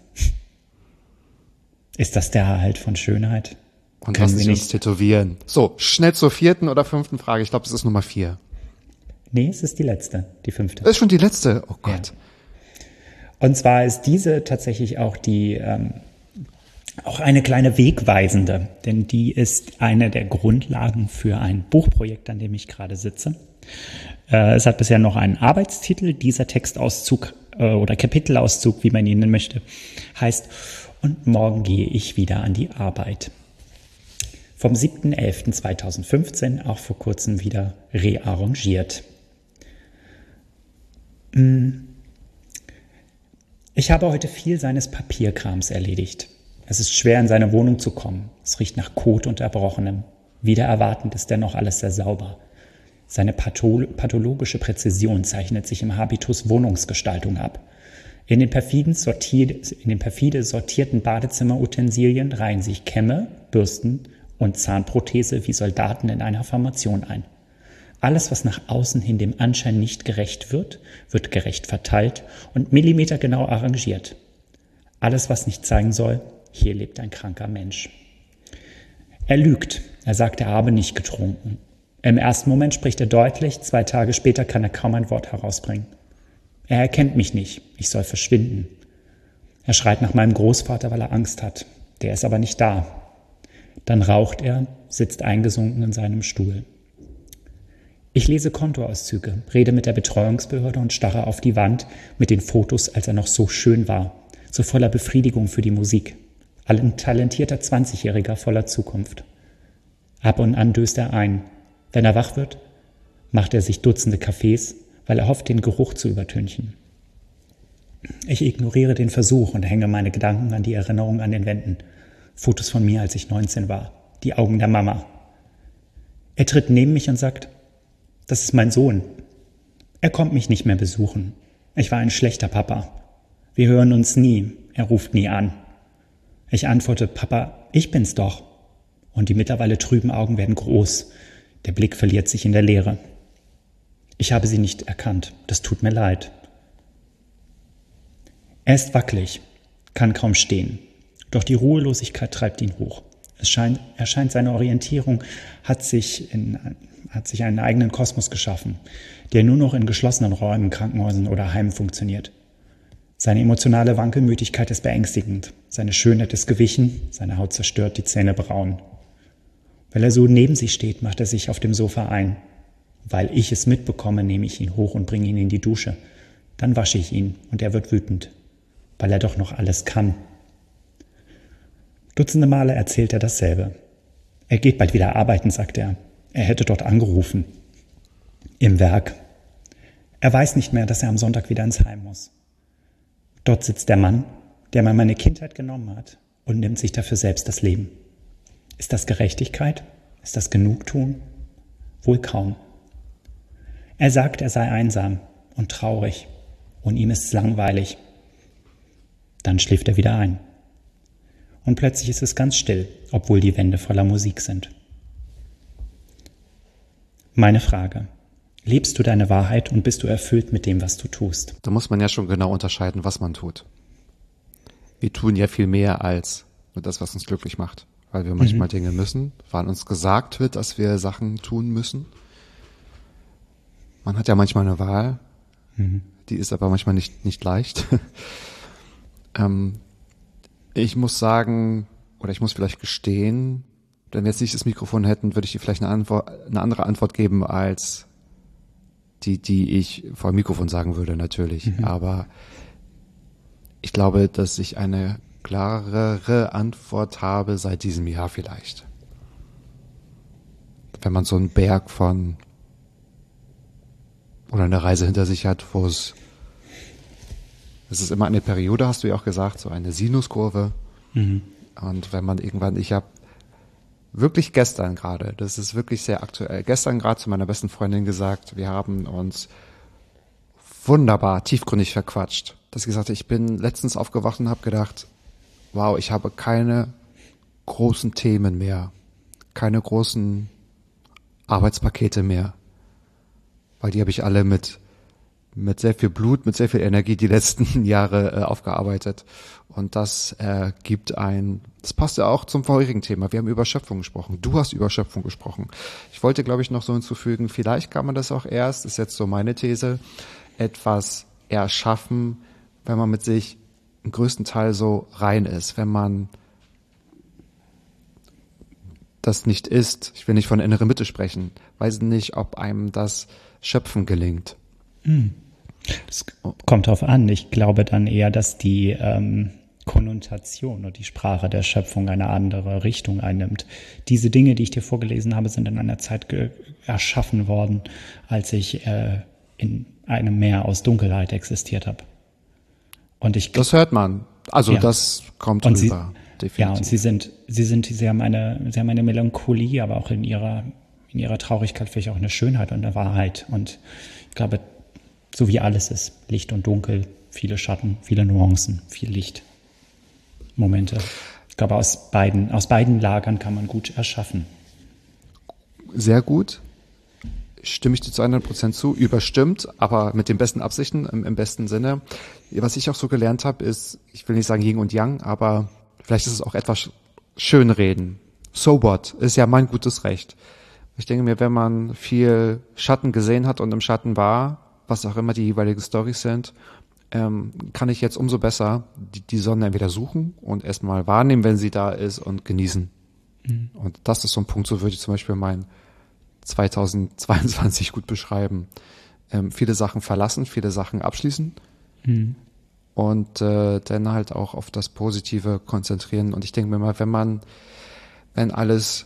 Ist das der Erhalt von Schönheit? Und lassen Sie uns tätowieren. So, schnell zur 4. oder 5. Frage. Ich glaube, es ist Nummer 4. Nee, es ist die letzte, die 5. Das ist schon die letzte? Oh Gott. Ja. Und zwar ist diese tatsächlich auch auch eine kleine wegweisende, denn die ist eine der Grundlagen für ein Buchprojekt, an dem ich gerade sitze. Es hat bisher noch einen Arbeitstitel. Dieser Textauszug oder Kapitelauszug, wie man ihn nennen möchte, heißt "Und morgen gehe ich wieder an die Arbeit". Vom 7.11.2015, auch vor kurzem wieder rearrangiert. Ich habe heute viel seines Papierkrams erledigt. Es ist schwer, in seine Wohnung zu kommen. Es riecht nach Kot und Erbrochenem. Wider erwartend ist dennoch alles sehr sauber. Seine pathologische Präzision zeichnet sich im Habitus Wohnungsgestaltung ab. In den perfide sortierten Badezimmerutensilien reihen sich Kämme, Bürsten und Zahnprothese wie Soldaten in einer Formation ein. Alles, was nach außen hin dem Anschein nicht gerecht wird, wird gerecht verteilt und millimetergenau arrangiert. Alles, was nicht zeigen soll, hier lebt ein kranker Mensch. Er lügt. Er sagt, er habe nicht getrunken. Im ersten Moment spricht er deutlich, 2 Tage später kann er kaum ein Wort herausbringen. Er erkennt mich nicht. Ich soll verschwinden. Er schreit nach meinem Großvater, weil er Angst hat. Der ist aber nicht da. Dann raucht er, sitzt eingesunken in seinem Stuhl. Ich lese Kontoauszüge, rede mit der Betreuungsbehörde und starre auf die Wand mit den Fotos, als er noch so schön war, so voller Befriedigung für die Musik. Ein talentierter 20-Jähriger voller Zukunft. Ab und an döst er ein. Wenn er wach wird, macht er sich Dutzende Kaffees, weil er hofft, den Geruch zu übertünchen. Ich ignoriere den Versuch und hänge meine Gedanken an die Erinnerung an den Wänden. Fotos von mir, als ich 19 war. Die Augen der Mama. Er tritt neben mich und sagt, das ist mein Sohn. Er kommt mich nicht mehr besuchen. Ich war ein schlechter Papa. Wir hören uns nie. Er ruft nie an. Ich antworte, Papa, ich bin's doch. Und die mittlerweile trüben Augen werden groß. Der Blick verliert sich in der Leere. Ich habe sie nicht erkannt. Das tut mir leid. Er ist wackelig, kann kaum stehen. Doch die Ruhelosigkeit treibt ihn hoch. Er scheint seine Orientierung, hat sich einen eigenen Kosmos geschaffen, der nur noch in geschlossenen Räumen, Krankenhäusern oder Heimen funktioniert. Seine emotionale Wankelmütigkeit ist beängstigend. Seine Schönheit ist gewichen, seine Haut zerstört, die Zähne braun. Weil er so neben sich steht, macht er sich auf dem Sofa ein. Weil ich es mitbekomme, nehme ich ihn hoch und bringe ihn in die Dusche. Dann wasche ich ihn und er wird wütend, weil er doch noch alles kann. Dutzende Male erzählt er dasselbe. Er geht bald wieder arbeiten, sagt er. Er hätte dort angerufen. Im Werk. Er weiß nicht mehr, dass er am Sonntag wieder ins Heim muss. Dort sitzt der Mann, der mir meine Kindheit genommen hat und nimmt sich dafür selbst das Leben. Ist das Gerechtigkeit? Ist das Genugtuung? Wohl kaum. Er sagt, er sei einsam und traurig und ihm ist es langweilig. Dann schläft er wieder ein. Und plötzlich ist es ganz still, obwohl die Wände voller Musik sind. Meine Frage: Lebst du deine Wahrheit und bist du erfüllt mit dem, was du tust? Da muss man ja schon genau unterscheiden, was man tut. Wir tun ja viel mehr als nur das, was uns glücklich macht. Weil wir manchmal Dinge müssen, weil uns gesagt wird, dass wir Sachen tun müssen. Man hat ja manchmal eine Wahl, die ist aber manchmal nicht leicht. Ich muss sagen, oder ich muss vielleicht gestehen, wenn wir jetzt nicht das Mikrofon hätten, würde ich dir vielleicht eine andere Antwort geben als die ich vor dem Mikrofon sagen würde, natürlich. Aber ich glaube, dass ich eine klarere Antwort habe seit diesem Jahr vielleicht. Wenn man so einen Berg von oder eine Reise hinter sich hat, wo es ist immer eine Periode, hast du ja auch gesagt, so eine Sinuskurve. Und wenn man irgendwann, ich habe wirklich gestern gerade, das ist wirklich sehr aktuell, gestern gerade zu meiner besten Freundin gesagt, wir haben uns wunderbar tiefgründig verquatscht. Dass ich gesagt habe, ich bin letztens aufgewacht und habe gedacht, wow, ich habe keine großen Themen mehr, keine großen Arbeitspakete mehr, weil die habe ich alle mit sehr viel Blut, mit sehr viel Energie die letzten Jahre aufgearbeitet. Und das das passt ja auch zum vorherigen Thema. Wir haben über Schöpfung gesprochen. Du hast über Schöpfung gesprochen. Ich wollte, glaube ich, noch so hinzufügen, vielleicht kann man das auch erst, ist jetzt so meine These, etwas erschaffen, wenn man mit sich im größten Teil so rein ist, wenn man das nicht ist. Ich will nicht von innere Mitte sprechen. Weiß nicht, ob einem das Schöpfen gelingt. Es kommt drauf an. Ich glaube dann eher, dass die Konnotation und die Sprache der Schöpfung eine andere Richtung einnimmt. Diese Dinge, die ich dir vorgelesen habe, sind in einer Zeit erschaffen worden, als ich in einem Meer aus Dunkelheit existiert habe. Und das hört man. Also das kommt und rüber. Definitiv. Ja, und sie haben eine Melancholie, aber auch in ihrer Traurigkeit vielleicht auch eine Schönheit und eine Wahrheit. Und ich glaube, so wie alles ist, Licht und Dunkel, viele Schatten, viele Nuancen, viel Licht, Momente. Ich glaube, aus beiden Lagern kann man gut erschaffen. Sehr gut. Stimme ich dir zu 100% zu, überstimmt, aber mit den besten Absichten im besten Sinne. Was ich auch so gelernt habe, ist, ich will nicht sagen Yin und Yang, aber vielleicht ist es auch etwas Schönreden. So what? Ist ja mein gutes Recht. Ich denke mir, wenn man viel Schatten gesehen hat und im Schatten war, was auch immer die jeweiligen Storys sind, kann ich jetzt umso besser die Sonne entweder suchen und erstmal wahrnehmen, wenn sie da ist und genießen. Mhm. Und das ist so ein Punkt, so würde ich zum Beispiel mein 2022 gut beschreiben. Viele Sachen verlassen, viele Sachen abschließen und dann halt auch auf das Positive konzentrieren. Und ich denke mir mal, wenn alles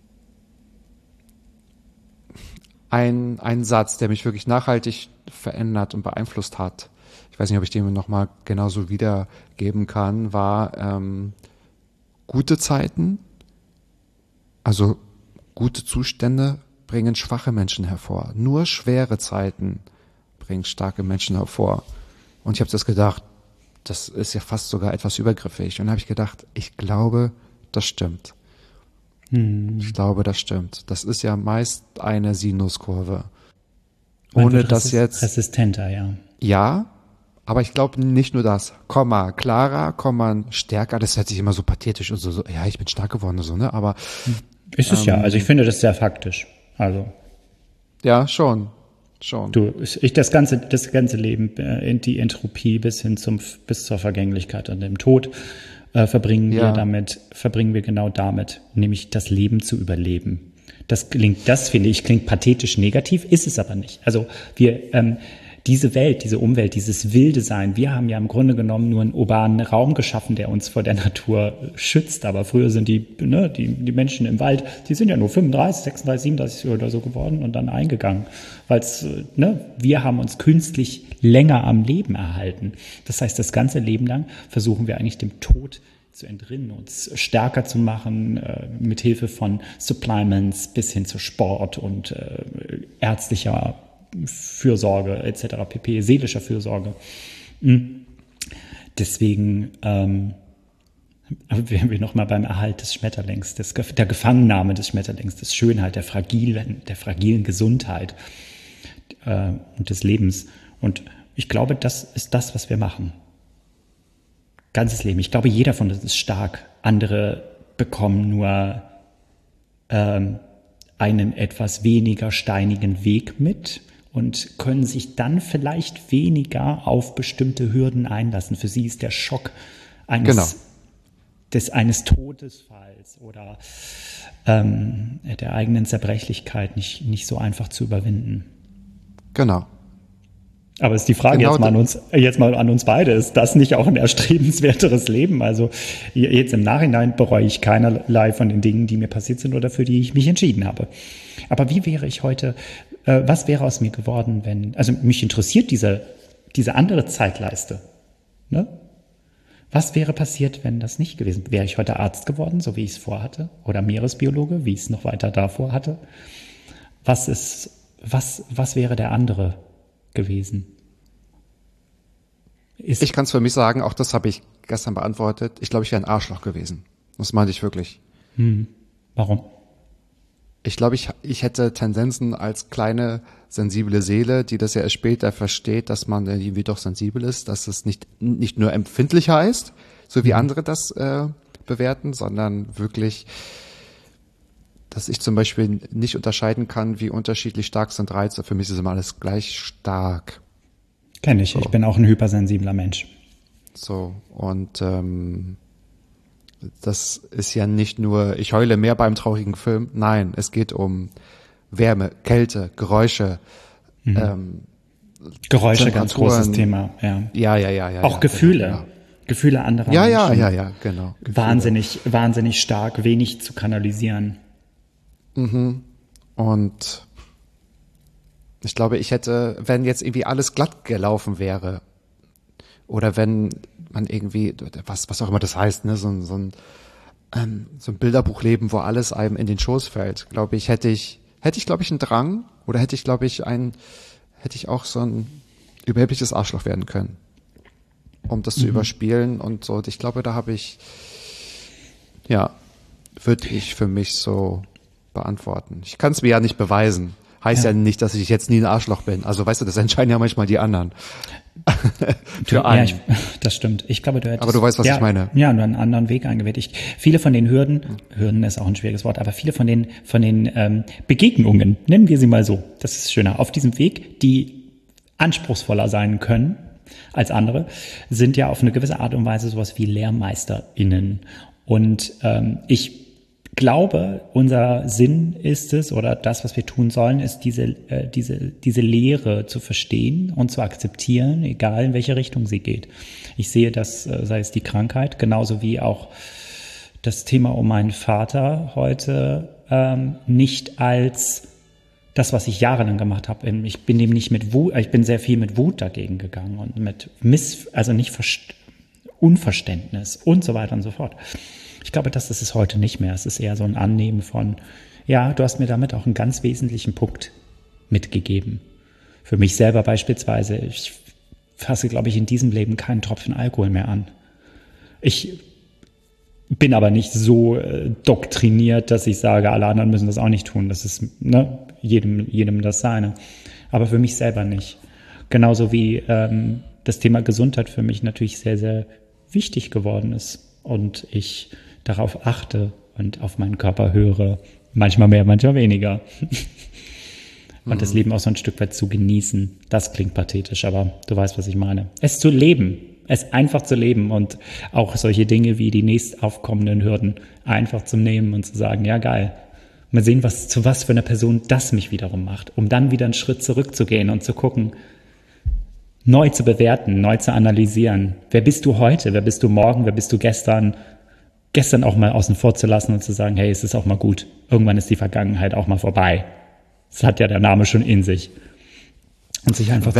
ein Satz, der mich wirklich nachhaltig verändert und beeinflusst hat, ich weiß nicht, ob ich den nochmal genauso wiedergeben kann, war gute Zeiten, also gute Zustände bringen schwache Menschen hervor. Nur schwere Zeiten bringen starke Menschen hervor. Und ich habe das gedacht, das ist ja fast sogar etwas übergriffig. Und dann habe ich gedacht, ich glaube, das stimmt. Ich glaube, das stimmt. Das ist ja meist eine Sinuskurve. Ohne dass jetzt... Resistenter, ja. Ja, aber ich glaube nicht nur das. Komma klarer, Komma stärker. Das hört sich immer so pathetisch und so ja, ich bin stark geworden, so, ne? Aber... Ist es ja. Also ich finde das sehr faktisch. Also. Ja, schon. Das ganze Leben, die Entropie bis zur Vergänglichkeit und dem Tod, verbringen wir genau damit, nämlich das Leben zu überleben. Das finde ich, klingt pathetisch negativ, ist es aber nicht. Also diese Welt, diese Umwelt, dieses wilde Sein, wir haben ja im Grunde genommen nur einen urbanen Raum geschaffen, der uns vor der Natur schützt. Aber früher sind die Menschen im Wald, die sind ja nur 35, 36, 37 oder so geworden und dann eingegangen. Wir haben uns künstlich länger am Leben erhalten. Das heißt, das ganze Leben lang versuchen wir eigentlich dem Tod zu entrinnen, uns stärker zu machen, mit Hilfe von Supplements bis hin zu Sport und ärztlicher Fürsorge etc. pp, seelischer Fürsorge. Deswegen wären wir nochmal beim Erhalt des Schmetterlings, der Gefangennahme des Schmetterlings, der Schönheit, der fragilen Gesundheit und des Lebens. Und ich glaube, das ist das, was wir machen. Ganzes Leben. Ich glaube, jeder von uns ist stark. Andere bekommen nur einen etwas weniger steinigen Weg mit und können sich dann vielleicht weniger auf bestimmte Hürden einlassen. Für sie ist der Schock eines Todesfalls oder der eigenen Zerbrechlichkeit nicht so einfach zu überwinden. Genau. Aber ist die Frage jetzt mal an uns beide, ist das nicht auch ein erstrebenswerteres Leben? Also jetzt im Nachhinein bereue ich keinerlei von den Dingen, die mir passiert sind oder für die ich mich entschieden habe. Aber wie wäre ich heute, was wäre aus mir geworden, also mich interessiert diese andere Zeitleiste, ne? Was wäre passiert, wenn das nicht gewesen wäre? Wäre ich heute Arzt geworden, so wie ich es vorhatte? Oder Meeresbiologe, wie ich es noch weiter davor hatte? Was wäre der andere gewesen? Ich kann es für mich sagen, auch das habe ich gestern beantwortet. Ich glaube, ich wäre ein Arschloch gewesen. Das meinte ich wirklich. Warum? Ich glaube, ich hätte Tendenzen als kleine, sensible Seele, die das ja erst später versteht, dass man irgendwie doch sensibel ist, dass es nicht nur empfindlich heißt, so wie andere das bewerten, sondern wirklich, dass ich zum Beispiel nicht unterscheiden kann, wie unterschiedlich stark sind Reize. Für mich ist immer alles gleich stark. Kenn ich. So. Ich bin auch ein hypersensibler Mensch. So, und das ist ja nicht nur, ich heule mehr beim traurigen Film. Nein, es geht um Wärme, Kälte, Geräusche. Geräusche, ganz großes Thema. Ja. Auch Gefühle. Genau. Gefühle anderer Menschen. Ja, genau. Gefühle. Wahnsinnig stark, wenig zu kanalisieren. Und ich glaube, ich hätte, wenn jetzt irgendwie alles glatt gelaufen wäre oder wenn man irgendwie, was auch immer das heißt, ne, so ein Bilderbuch leben, wo alles einem in den Schoß fällt, glaube ich, hätte ich, glaube ich, einen Drang oder hätte ich auch so ein überhebliches Arschloch werden können, um das zu überspielen und so. Und ich glaube, da würde ich für mich so beantworten. Ich kann es mir ja nicht beweisen. Heißt ja nicht, dass ich jetzt nie ein Arschloch bin. Also weißt du, das entscheiden ja manchmal die anderen. Für einen. Ja, das stimmt. Ich glaube, du hättest. Aber du weißt, was ich meine. Ja, nur einen anderen Weg eingewählt. Viele von den Hürden ist auch ein schwieriges Wort, aber viele von den Begegnungen, nennen wir sie mal so, das ist schöner, auf diesem Weg, die anspruchsvoller sein können als andere, sind ja auf eine gewisse Art und Weise sowas wie LehrmeisterInnen. Und ich glaube, unser Sinn ist es, oder das, was wir tun sollen, ist diese Lehre zu verstehen und zu akzeptieren, egal in welche Richtung sie geht. Ich sehe das, sei es die Krankheit, genauso wie auch das Thema um meinen Vater heute, nicht als das, was ich jahrelang gemacht habe. Ich bin dem nicht mit Wut, ich bin sehr viel mit Wut dagegen gegangen und mit Unverständnis und so weiter und so fort. Ich glaube, das ist es heute nicht mehr. Es ist eher so ein Annehmen von, ja, du hast mir damit auch einen ganz wesentlichen Punkt mitgegeben. Für mich selber beispielsweise, ich fasse, glaube ich, in diesem Leben keinen Tropfen Alkohol mehr an. Ich bin aber nicht so doktriniert, dass ich sage, alle anderen müssen das auch nicht tun. Das ist jedem das Seine. Aber für mich selber nicht. Genauso wie das Thema Gesundheit für mich natürlich sehr, sehr wichtig geworden ist. Und ich darauf achte und auf meinen Körper höre, manchmal mehr, manchmal weniger. Und das Leben auch so ein Stück weit zu genießen, das klingt pathetisch, aber du weißt, was ich meine. Es zu leben, es einfach zu leben und auch solche Dinge wie die nächst aufkommenden Hürden einfach zu nehmen und zu sagen, ja geil, mal sehen, zu was für einer Person das mich wiederum macht, um dann wieder einen Schritt zurückzugehen und zu gucken, neu zu bewerten, neu zu analysieren. Wer bist du heute? Wer bist du morgen? Wer bist du gestern? Gestern auch mal außen vor zu lassen und zu sagen, hey, es ist auch mal gut. Irgendwann ist die Vergangenheit auch mal vorbei. Das hat ja der Name schon in sich. Und sich einfach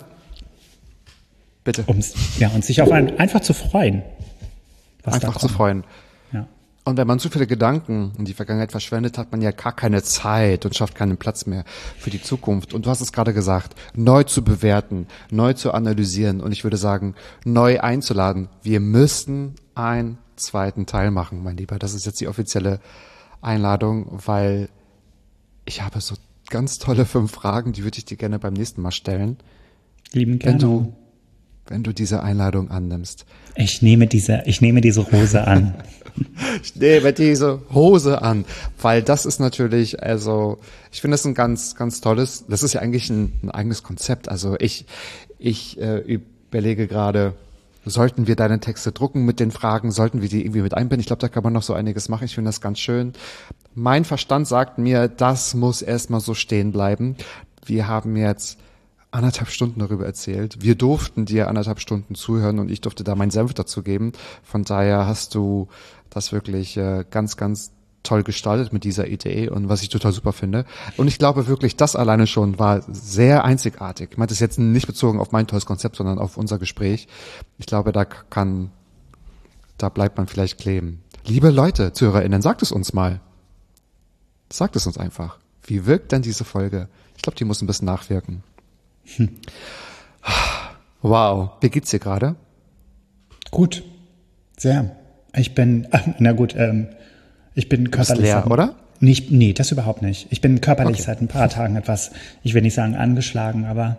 bitte. Und sich auf einfach zu freuen. Einfach zu freuen. Ja. Und wenn man zu viele Gedanken in die Vergangenheit verschwendet, hat man ja gar keine Zeit und schafft keinen Platz mehr für die Zukunft. Und du hast es gerade gesagt, neu zu bewerten, neu zu analysieren und ich würde sagen, neu einzuladen. Wir müssten einen zweiten Teil machen, mein Lieber. Das ist jetzt die offizielle Einladung, weil ich habe so ganz tolle 5 Fragen, die würde ich dir gerne beim nächsten Mal stellen. Lieben gerne. Wenn du diese Einladung annimmst. Ich nehme diese Hose an. Ich nehme diese Hose an, weil das ist natürlich, also ich finde das ein ganz, ganz tolles, das ist ja eigentlich ein eigenes Konzept. Also ich überlege gerade, sollten wir deine Texte drucken mit den Fragen, sollten wir die irgendwie mit einbinden? Ich glaube, da kann man noch so einiges machen. Ich finde das ganz schön. Mein Verstand sagt mir, das muss erstmal so stehen bleiben. Wir haben jetzt 1,5 Stunden darüber erzählt. Wir durften dir 1,5 Stunden zuhören und ich durfte da meinen Senf dazu geben. Von daher hast du das wirklich ganz, ganz toll gestaltet mit dieser Idee und was ich total super finde. Und ich glaube wirklich, das alleine schon war sehr einzigartig. Ich meine, das ist jetzt nicht bezogen auf mein tolles Konzept, sondern auf unser Gespräch. Ich glaube, da bleibt man vielleicht kleben. Liebe Leute, ZuhörerInnen, sagt es uns mal. Sagt es uns einfach. Wie wirkt denn diese Folge? Ich glaube, die muss ein bisschen nachwirken. Wow. Wie geht's dir gerade? Gut. Sehr. Ich bin körperlich. Leer, oder? Nee, das überhaupt nicht. Ich bin körperlich Okay. seit ein paar Tagen etwas, ich will nicht sagen angeschlagen, aber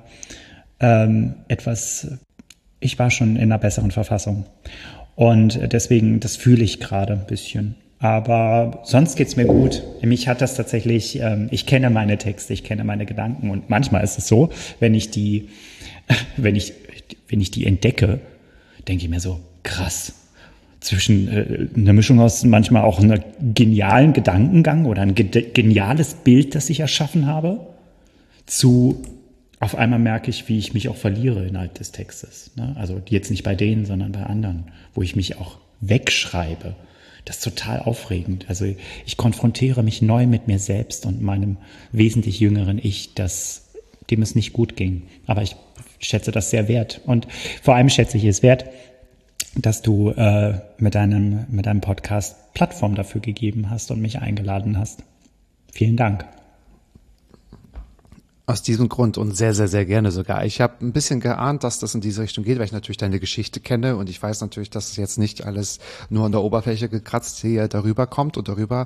ich war schon in einer besseren Verfassung. Und deswegen, das fühle ich gerade ein bisschen. Aber sonst geht's mir gut. Mich hat das tatsächlich, ich kenne meine Texte, ich kenne meine Gedanken und manchmal ist es so, wenn ich die entdecke, denke ich mir so, krass. Zwischen einer Mischung aus manchmal auch einem genialen Gedankengang oder ein geniales Bild, das ich erschaffen habe, zu auf einmal merke ich, wie ich mich auch verliere innerhalb des Textes. Ne? Also jetzt nicht bei denen, sondern bei anderen, wo ich mich auch wegschreibe. Das ist total aufregend. Also ich konfrontiere mich neu mit mir selbst und meinem wesentlich jüngeren Ich, dem es nicht gut ging. Aber ich schätze das sehr wert. Und vor allem schätze ich es wert, dass du mit deinem Podcast Plattform dafür gegeben hast und mich eingeladen hast. Vielen Dank. Aus diesem Grund und sehr, sehr, sehr gerne sogar. Ich habe ein bisschen geahnt, dass das in diese Richtung geht, weil ich natürlich deine Geschichte kenne und ich weiß natürlich, dass es jetzt nicht alles nur an der Oberfläche gekratzt hier darüber kommt und darüber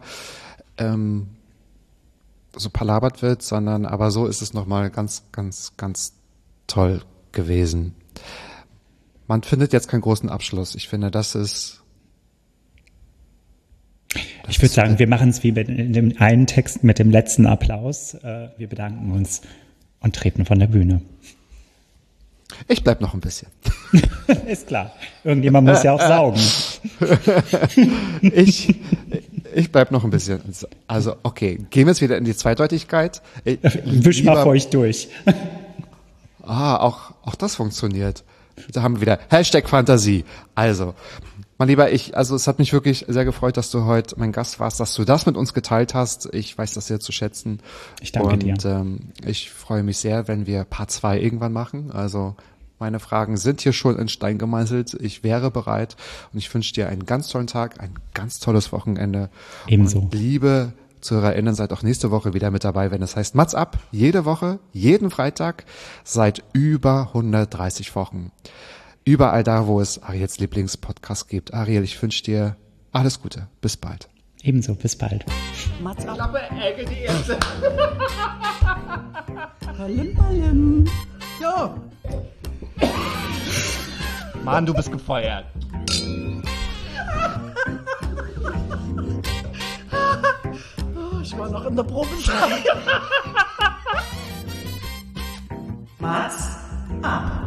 so palabert wird, sondern aber so ist es nochmal ganz, ganz, ganz toll gewesen. Man findet jetzt keinen großen Abschluss. Ich finde, das ist... Ich würde sagen, wir machen es wie in dem einen Text mit dem letzten Applaus. Wir bedanken uns und treten von der Bühne. Ich bleib noch ein bisschen. Ist klar. Irgendjemand muss ja auch saugen. Ich bleib noch ein bisschen. Also, okay. Gehen wir jetzt wieder in die Zweideutigkeit. Wisch mal feucht durch. Auch das funktioniert. Da haben wir wieder #Fantasie. Also, mein Lieber, es hat mich wirklich sehr gefreut, dass du heute mein Gast warst, dass du das mit uns geteilt hast. Ich weiß das sehr zu schätzen. Ich danke dir. Und ich freue mich sehr, wenn wir Part 2 irgendwann machen. Also meine Fragen sind hier schon in Stein gemeißelt. Ich wäre bereit und ich wünsche dir einen ganz tollen Tag, ein ganz tolles Wochenende. Ebenso. Und liebe ZuhörerInnen, seid auch nächste Woche wieder mit dabei, wenn es heißt Mats ab. Jede Woche, jeden Freitag, seit über 130 Wochen. Überall da, wo es Ariels Lieblingspodcast gibt. Ariel, ich wünsche dir alles Gute. Bis bald. Ebenso, bis bald. Mats ab. Klappe, Ecke, die erste. Palim, palim. Jo. Mann, du bist gefeuert. Ich war noch in der Probezeit. Mats ab.